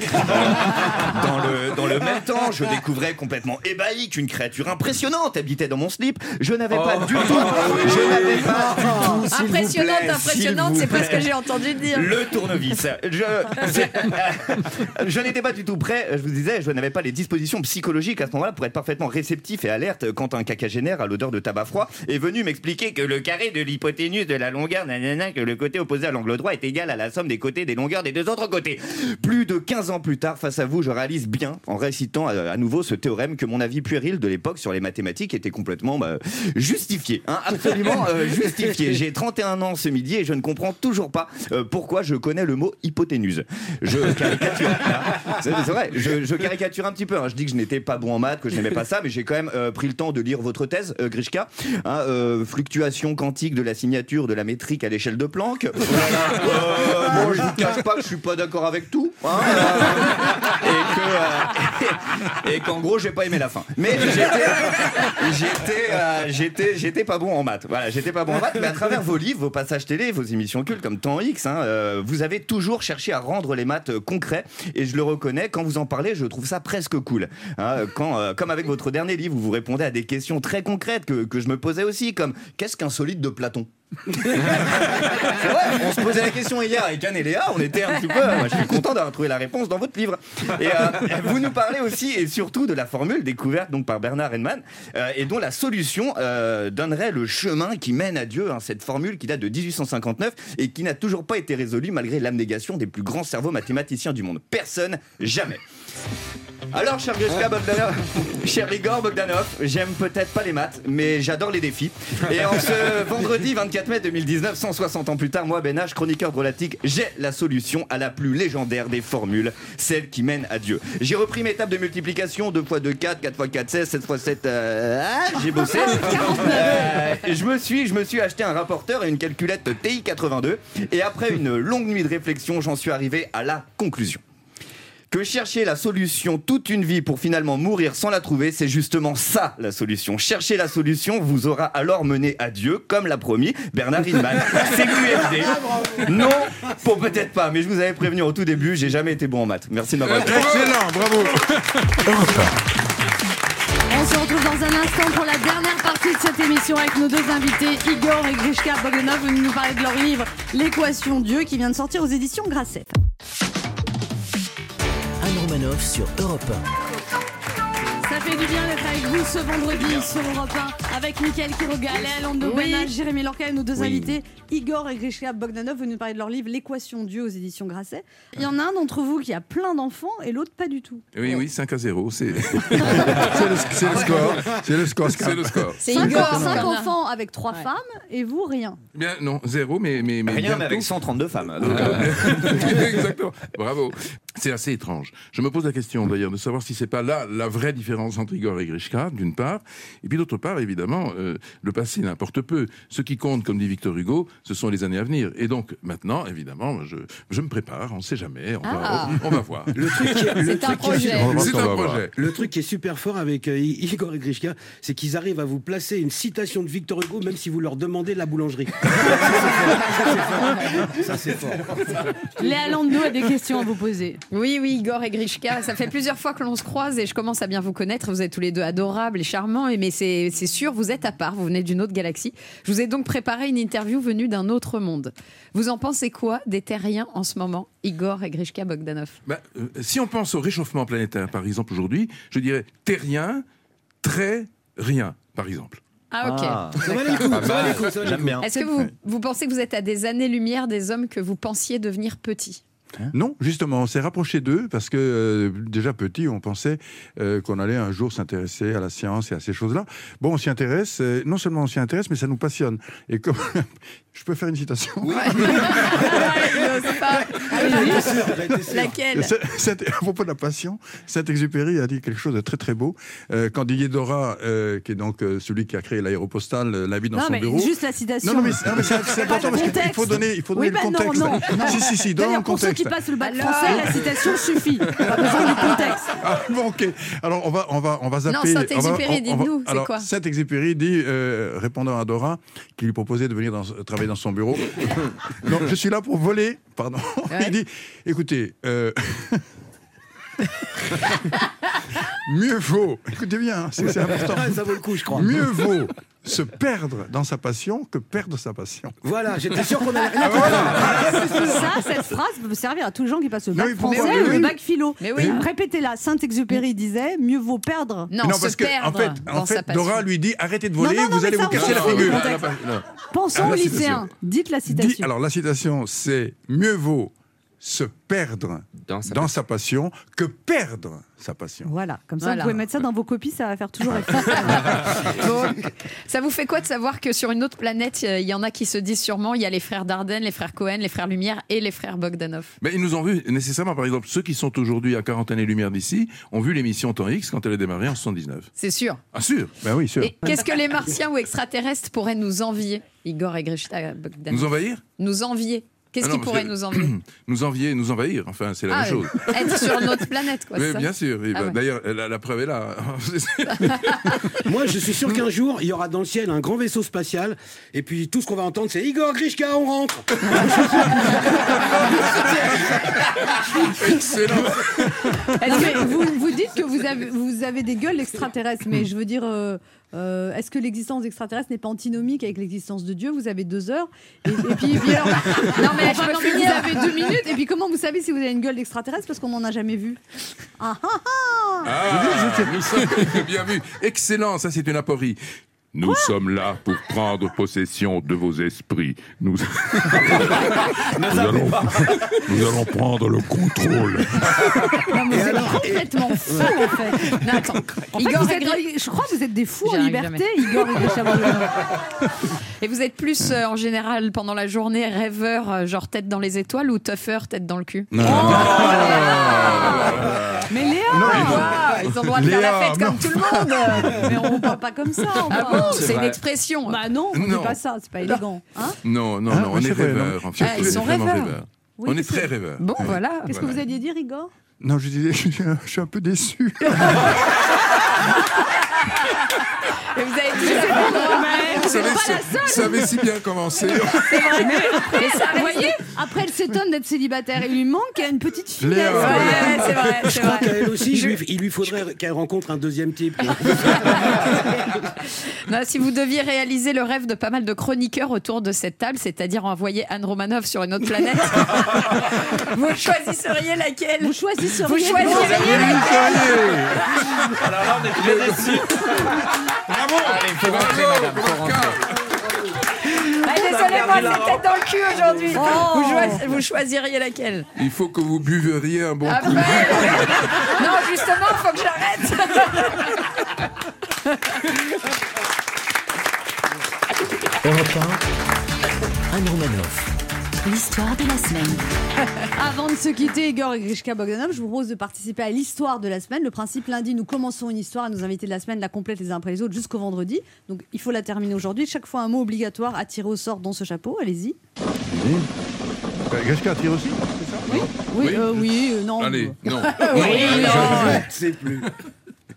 Dans le, dans le même temps, je découvrais complètement ébahi qu'une créature impressionnante habitait dans mon slip. Je n'avais pas du tout... Je n'avais pas du tout... s'il vous Impressionnante, plaît, impressionnante, s'il c'est vous pas ce que plaît. j'ai entendu dire. Le tournevis. Je, c'est- je n'étais pas du tout prêt. Je vous disais, je n'avais pas les dispositions psychologiques à ce moment-là pour être parfaitement réceptif et alerte quand un quinquagénaire à l'odeur de tabac froid est venu m'expliquer que le carré de l'hypoténuse de la longueur, nanana, que le côté opposé à l'angle droit est égal à la somme des côtés des longueurs des deux autres côtés. Plus de quinze ans plus tard, face à vous, je réalise bien, en récitant à, à nouveau ce théorème, que mon avis puéril de l'époque sur les mathématiques était complètement bah, justifié. Hein, absolument euh, justifié. J'ai trente et un ans ce midi et je ne comprends toujours pas euh, pourquoi je connais le mot hypoténuse. Je caricature. Hein. C'est, c'est vrai, je, je caricature un petit peu. Hein. Je dis que je n'étais pas bon en maths, que je n'aimais pas ça, mais j'ai quand même euh, pris le temps de lire votre thèse, euh, Grishka. Hein, euh, fluctuation quantique de la signature de la métrique à l'échelle de Planck. Euh, bon, je ne vous cache pas que je suis pas d'accord avec tout. Hein, euh, et, que, euh, et, et qu'en gros, j'ai pas aimé la fin. Mais j'étais, j'étais, euh, j'étais, j'étais pas bon en maths. Voilà, j'étais pas bon en maths, mais à travers vos livres, vos passages télé, vos émissions cultes comme Temps X, hein, euh, vous avez toujours cherché à rendre les maths euh, concrets. Et je le reconnais, quand vous en parlez, je trouve ça presque cool. Hein, quand, euh, comme avec votre dernier livre, où vous répondez à des questions très concrètes que, que je me posais aussi, comme qu'est-ce qu'un solide de Platon? C'est vrai, on se posait la question hier avec Anne et Léa, on était un petit peu. Moi, je suis content d'avoir trouvé la réponse dans votre livre. Et euh, vous nous parlez aussi et surtout de la formule découverte donc par Bernard Herrmann euh, et dont la solution euh, donnerait le chemin qui mène à Dieu. Hein, cette formule qui date de dix-huit cent cinquante-neuf et qui n'a toujours pas été résolue malgré l'abnégation des plus grands cerveaux mathématiciens du monde. Personne, jamais. Alors, cher Grishka Bogdanov, cher Igor Bogdanov, j'aime peut-être pas les maths, mais j'adore les défis. Et en ce vendredi vingt-quatre mai deux mille dix-neuf, cent soixante ans plus tard, moi, Ben H, chroniqueur drôlatique, j'ai la solution à la plus légendaire des formules, celle qui mène à Dieu. J'ai repris mes tables de multiplication, deux fois deux, quatre, quatre fois quatre, seize, sept fois sept, euh, ah, j'ai bossé. Euh, je me suis, je me suis acheté un rapporteur et une calculette T I quatre-vingt-deux, et après une longue nuit de réflexion, j'en suis arrivé à la conclusion. Que chercher la solution toute une vie pour finalement mourir sans la trouver, c'est justement ça la solution. Chercher la solution vous aura alors mené à Dieu, comme l'a promis Bernard Herrmann. C Q F D. Non, pour peut-être pas, mais je vous avais prévenu au tout début, j'ai jamais été bon en maths. Merci de m'avoir écouté. Excellent, bravo. On se retrouve dans un instant pour la dernière partie de cette émission avec nos deux invités, Igor et Grishka Bogdanov, venus nous parler de leur livre L'équation Dieu qui vient de sortir aux éditions Grasset. Anne Romanoff sur Europe un. Ça fait du bien d'être avec vous ce vendredi sur Europe un avec Mickaël Quiroga, Léa Lando, Oui. Ben H, Jérémy Lorca et nos deux Oui. invités, Igor et Grishka Bogdanov, venus nous parler de leur livre L'équation Dieu aux éditions Grasset. Il y en a un d'entre vous qui a plein d'enfants et l'autre pas du tout. Oui, oui, cinq à zéro, c'est c'est le, c'est le score. C'est le score. C'est le score. C'est cinq Igor. cinq Bernard. enfants avec trois Ouais. femmes et vous rien. Bien, non, zéro, mais mais mais Rien, bientôt. mais avec cent trente-deux femmes. Donc, euh, Exactement. Bravo. C'est assez étrange. Je me pose la question d'ailleurs de savoir si c'est pas là la vraie différence entre Igor et Grishka, d'une part, et puis d'autre part, évidemment, euh, le passé n'importe peu. Ce qui compte, comme dit Victor Hugo, ce sont les années à venir. Et donc maintenant, évidemment, je, je me prépare. On ne sait jamais. On, Ah. va, on, on va voir. Le truc, qui est- le C'est un truc qui est projet. super- C'est On va un voir. projet. Le truc qui est super fort avec euh, I- Igor et Grishka, c'est qu'ils arrivent à vous placer une citation de Victor Hugo, même si vous leur demandez la boulangerie. Ça, c'est fort. Ça, c'est fort. Léa Lando a des questions à vous poser. Oui, oui, Igor et Grishka, ça fait plusieurs fois que l'on se croise et je commence à bien vous connaître. Vous êtes tous les deux adorables et charmants, mais c'est, c'est sûr, vous êtes à part, vous venez d'une autre galaxie. Je vous ai donc préparé une interview venue d'un autre monde. Vous en pensez quoi des terriens en ce moment, Igor et Grishka Bogdanov? Bah, euh, si on pense au réchauffement planétaire, par exemple, aujourd'hui, je dirais terrien, très rien, par exemple. Ah, ok. Ah, ça valait le coup, ça valait le coup, ça valait le coup. Est-ce que vous, vous pensez que vous êtes à des années-lumière des hommes que vous pensiez devenir petits? Non, justement, on s'est rapproché d'eux parce que euh, déjà petit, on pensait euh, qu'on allait un jour s'intéresser à la science et à ces choses-là. Bon, on s'y intéresse, euh, non seulement on s'y intéresse, mais ça nous passionne. Et comme je peux faire une citation? Oui. Laquelle? À propos de la passion, Saint-Exupéry a dit quelque chose de très très beau. Euh, quand Didier Dora, euh, qui est donc euh, celui qui a créé l'aéropostale, euh, l'invite dans non, son mais bureau. Juste la citation. Non, non, mais, non, mais c'est, c'est important parce qu'il faut donner, il faut donner oui, le bah contexte. Non, non, non. Si, si, si, donne le Pour ceux contexte. qui passent le bac Alors... français, la citation suffit. Pas besoin du contexte. Ah, bon, ok. Alors on va, on va, on va zapper. Non, Saint-Exupéry, dites-nous, c'est alors, quoi? Saint-Exupéry dit, euh, répondant à Dora, qui lui proposait de venir dans, travailler dans son bureau. Donc je suis là pour voler. Pardon. Ouais. Il dit, écoutez. Euh... Mieux vaut, écoutez bien, c'est, c'est important. Ça vaut le coup, je crois. Mieux vaut se perdre dans sa passion que perdre sa passion. Voilà, j'étais sûr qu'on allait. Ah, voilà. Ça, cette phrase peut servir à tous les gens qui passent le bac Non, il faut français pas- ou oui. le bac philo. Mais oui. Répétez-la. Saint-Exupéry disait mieux vaut perdre. Non, non se parce que perdre en fait, dans en sa fait passion. Dora lui dit arrêtez de voler, Non, non, non, vous allez mais vous ça, casser on la va figure. dans le contexte. Pensons Ah, aux la citation. lycéens. Dites la citation. Dit, alors la citation, c'est mieux vaut se perdre Dans sa dans sa passion que perdre sa passion. Voilà, comme ça Voilà. vous pouvez mettre ça dans vos copies, ça va faire toujours effet. Bon, ça vous fait quoi de savoir que sur une autre planète, il y en a qui se disent sûrement, il y a les frères Dardenne, les frères Cohen, les frères Lumière et les frères Bogdanov? Mais ils nous ont vu nécessairement, par exemple, ceux qui sont aujourd'hui à quarante années-lumière d'ici, ont vu l'émission Temps X quand elle a démarré en soixante-dix-neuf. C'est sûr. Ah, sûr. Ben oui, sûr. Et qu'est-ce que les martiens ou extraterrestres pourraient nous envier, Igor et Grishka Bogdanov? Nous envahir? Nous envier. Qu'est-ce Ah non, qui pourrait parce que- nous envier? Nous envier, nous envahir, enfin, c'est la Ah, même chose. être sur notre planète, quoi. Oui, c'est ça bien sûr. Et Ah bah, ouais. D'ailleurs, la, la preuve est là. Moi, je suis sûr qu'un jour, il y aura dans le ciel un grand vaisseau spatial, et puis tout ce qu'on va entendre, c'est Igor Grishka, on rentre. Excellent. Est-ce que vous, vous dites que vous avez, vous avez des gueules d'extraterrestres, mais je veux dire, euh, euh, est-ce que l'existence d'extraterrestres n'est pas antinomique avec l'existence de Dieu? Vous avez deux heures. Et, et puis, et puis alors, non, mais je peux non, mais finir. vous avez deux minutes. Et puis, comment vous savez si vous avez une gueule d'extraterrestre? Parce qu'on n'en a jamais vu. Ah ah ah Ah, bien vu. Excellent, ça c'est une aporie. Nous sommes là pour prendre possession de vos esprits. Nous, nous, allons, nous allons prendre le contrôle. Non, mais vous êtes complètement fou, en fait. Non, attends. En fait, Igor vous et êtes- Gri- je crois que vous êtes des fous en J'y arrive liberté, jamais. Igor et Grishka Bogdanov. Et vous êtes plus euh, en général pendant la journée rêveur, euh, genre tête dans les étoiles, ou tougher, tête dans le cul? Non. Mais Léa Non, il faut- Ah, ils ont le droit de faire la Léa, fête non. comme tout le monde. Mais on parle pas comme ça. on Ah parle- bon, C'est c'est une vrai. expression. Bah non, on Non. dit pas ça, c'est pas élégant. Hein Non, non, Ah, non, on ouais, est c'est vrai, rêveurs. non. En fait, Ah, ils on est sont vraiment rêveurs. rêveurs. Oui, on est c'est- très rêveurs. Bon, Ouais. voilà. Qu'est-ce que Voilà. vous alliez dire, Igor? Non, je disais, je suis un, je suis un peu déçu. Et vous avez dit, c'est bon, Vous savez, ça, ça avait si bien commencé. c'est vrai. Mais ça Vous reste- voyez, après elle s'étonne d'être célibataire. Il lui manque une petite fille. Léa. elle. Ouais, c'est vrai, Je c'est crois vrai. qu'elle aussi, il lui, il lui faudrait qu'elle rencontre un deuxième type. Non, si vous deviez réaliser le rêve de pas mal de chroniqueurs autour de cette table, c'est-à-dire envoyer Anne Romanoff sur une autre planète, vous choisisseriez laquelle? Vous choisisseriez. Vous choisiriez laquelle? Alors là, on est très déçus. Bravo. Allez, faut rentrer, madame, faut rentrer. Ah, désolé, moi, c'est tête dans le cul aujourd'hui. Vous, choi- vous choisiriez laquelle? Il faut que vous buveriez un bon Après, coup. non, justement, il faut que j'arrête. Europe un, Anne Romanoff. L'histoire de la semaine. Avant de se quitter, Igor et Grishka Bogdanov, je vous propose de participer à l'histoire de la semaine. Le principe, lundi, nous commençons une histoire à nos invités de la semaine, la complète les uns après les autres jusqu'au vendredi. Donc il faut la terminer aujourd'hui. Chaque fois, un mot obligatoire à tirer au sort dans ce chapeau. Allez-y. Grishka tire aussi, c'est ça? Oui, oui, euh, oui euh, non. Allez, non. Oui, non. Je sais plus.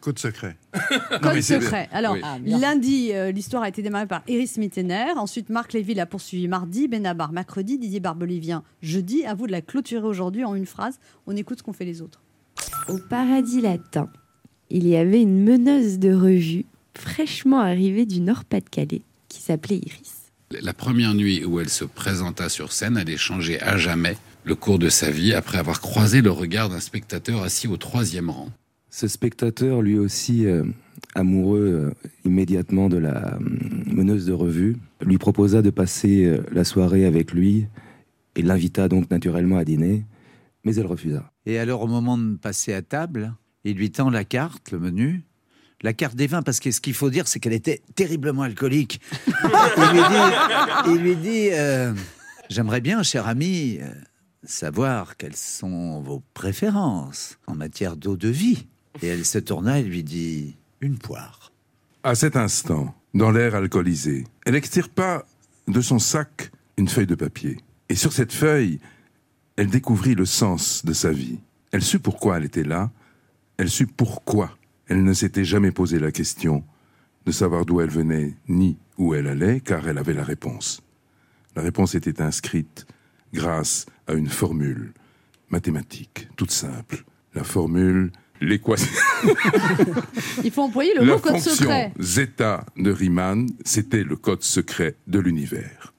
Code secret. Code secret. Alors, Oui. ah, lundi, euh, l'histoire a été démarrée par Iris Mittener. Ensuite, Marc Lévy l'a poursuivi mardi, Benabar mercredi, Didier Barbelivien jeudi. À vous de la clôturer aujourd'hui en une phrase. On écoute ce qu'ont fait les autres. Au paradis latin, il y avait une meneuse de revue fraîchement arrivée du Nord-Pas-de-Calais qui s'appelait Iris. La première nuit où elle se présenta sur scène, elle allait changer à jamais le cours de sa vie après avoir croisé le regard d'un spectateur assis au troisième rang. Ce spectateur, lui aussi euh, amoureux euh, immédiatement de la euh, meneuse de revue, lui proposa de passer euh, la soirée avec lui et l'invita donc naturellement à dîner, mais elle refusa. Et alors, au moment de passer à table, il lui tend la carte, le menu, la carte des vins, parce que ce qu'il faut dire, c'est qu'elle était terriblement alcoolique. il lui dit, il lui dit euh, j'aimerais bien, cher ami, euh, savoir quelles sont vos préférences en matière d'eau de vie. Et elle se tourna et lui dit, une poire. À cet instant, dans l'air alcoolisé, elle extirpa de son sac une feuille de papier. Et sur cette feuille, elle découvrit le sens de sa vie. Elle sut pourquoi elle était là. Elle sut pourquoi elle ne s'était jamais posé la question de savoir d'où elle venait ni où elle allait, car elle avait la réponse. La réponse était inscrite grâce à une formule mathématique, toute simple. La formule, l'équation... Il faut employer le La mot code fonction secret. zeta de Riemann, c'était le code secret de l'univers.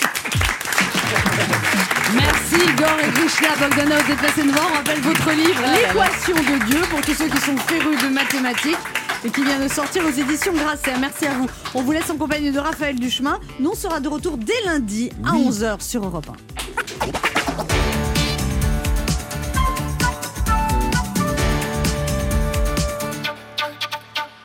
Merci Igor et Krishna Bogdanov d'être passés devant. On rappelle votre livre L'équation de Dieu pour tous ceux qui sont férus de mathématiques et qui vient de sortir aux éditions Grasset. Merci à vous. On vous laisse en compagnie de Raphaël Duchemin. Nous on sera de retour dès lundi à onze heures sur Europe un.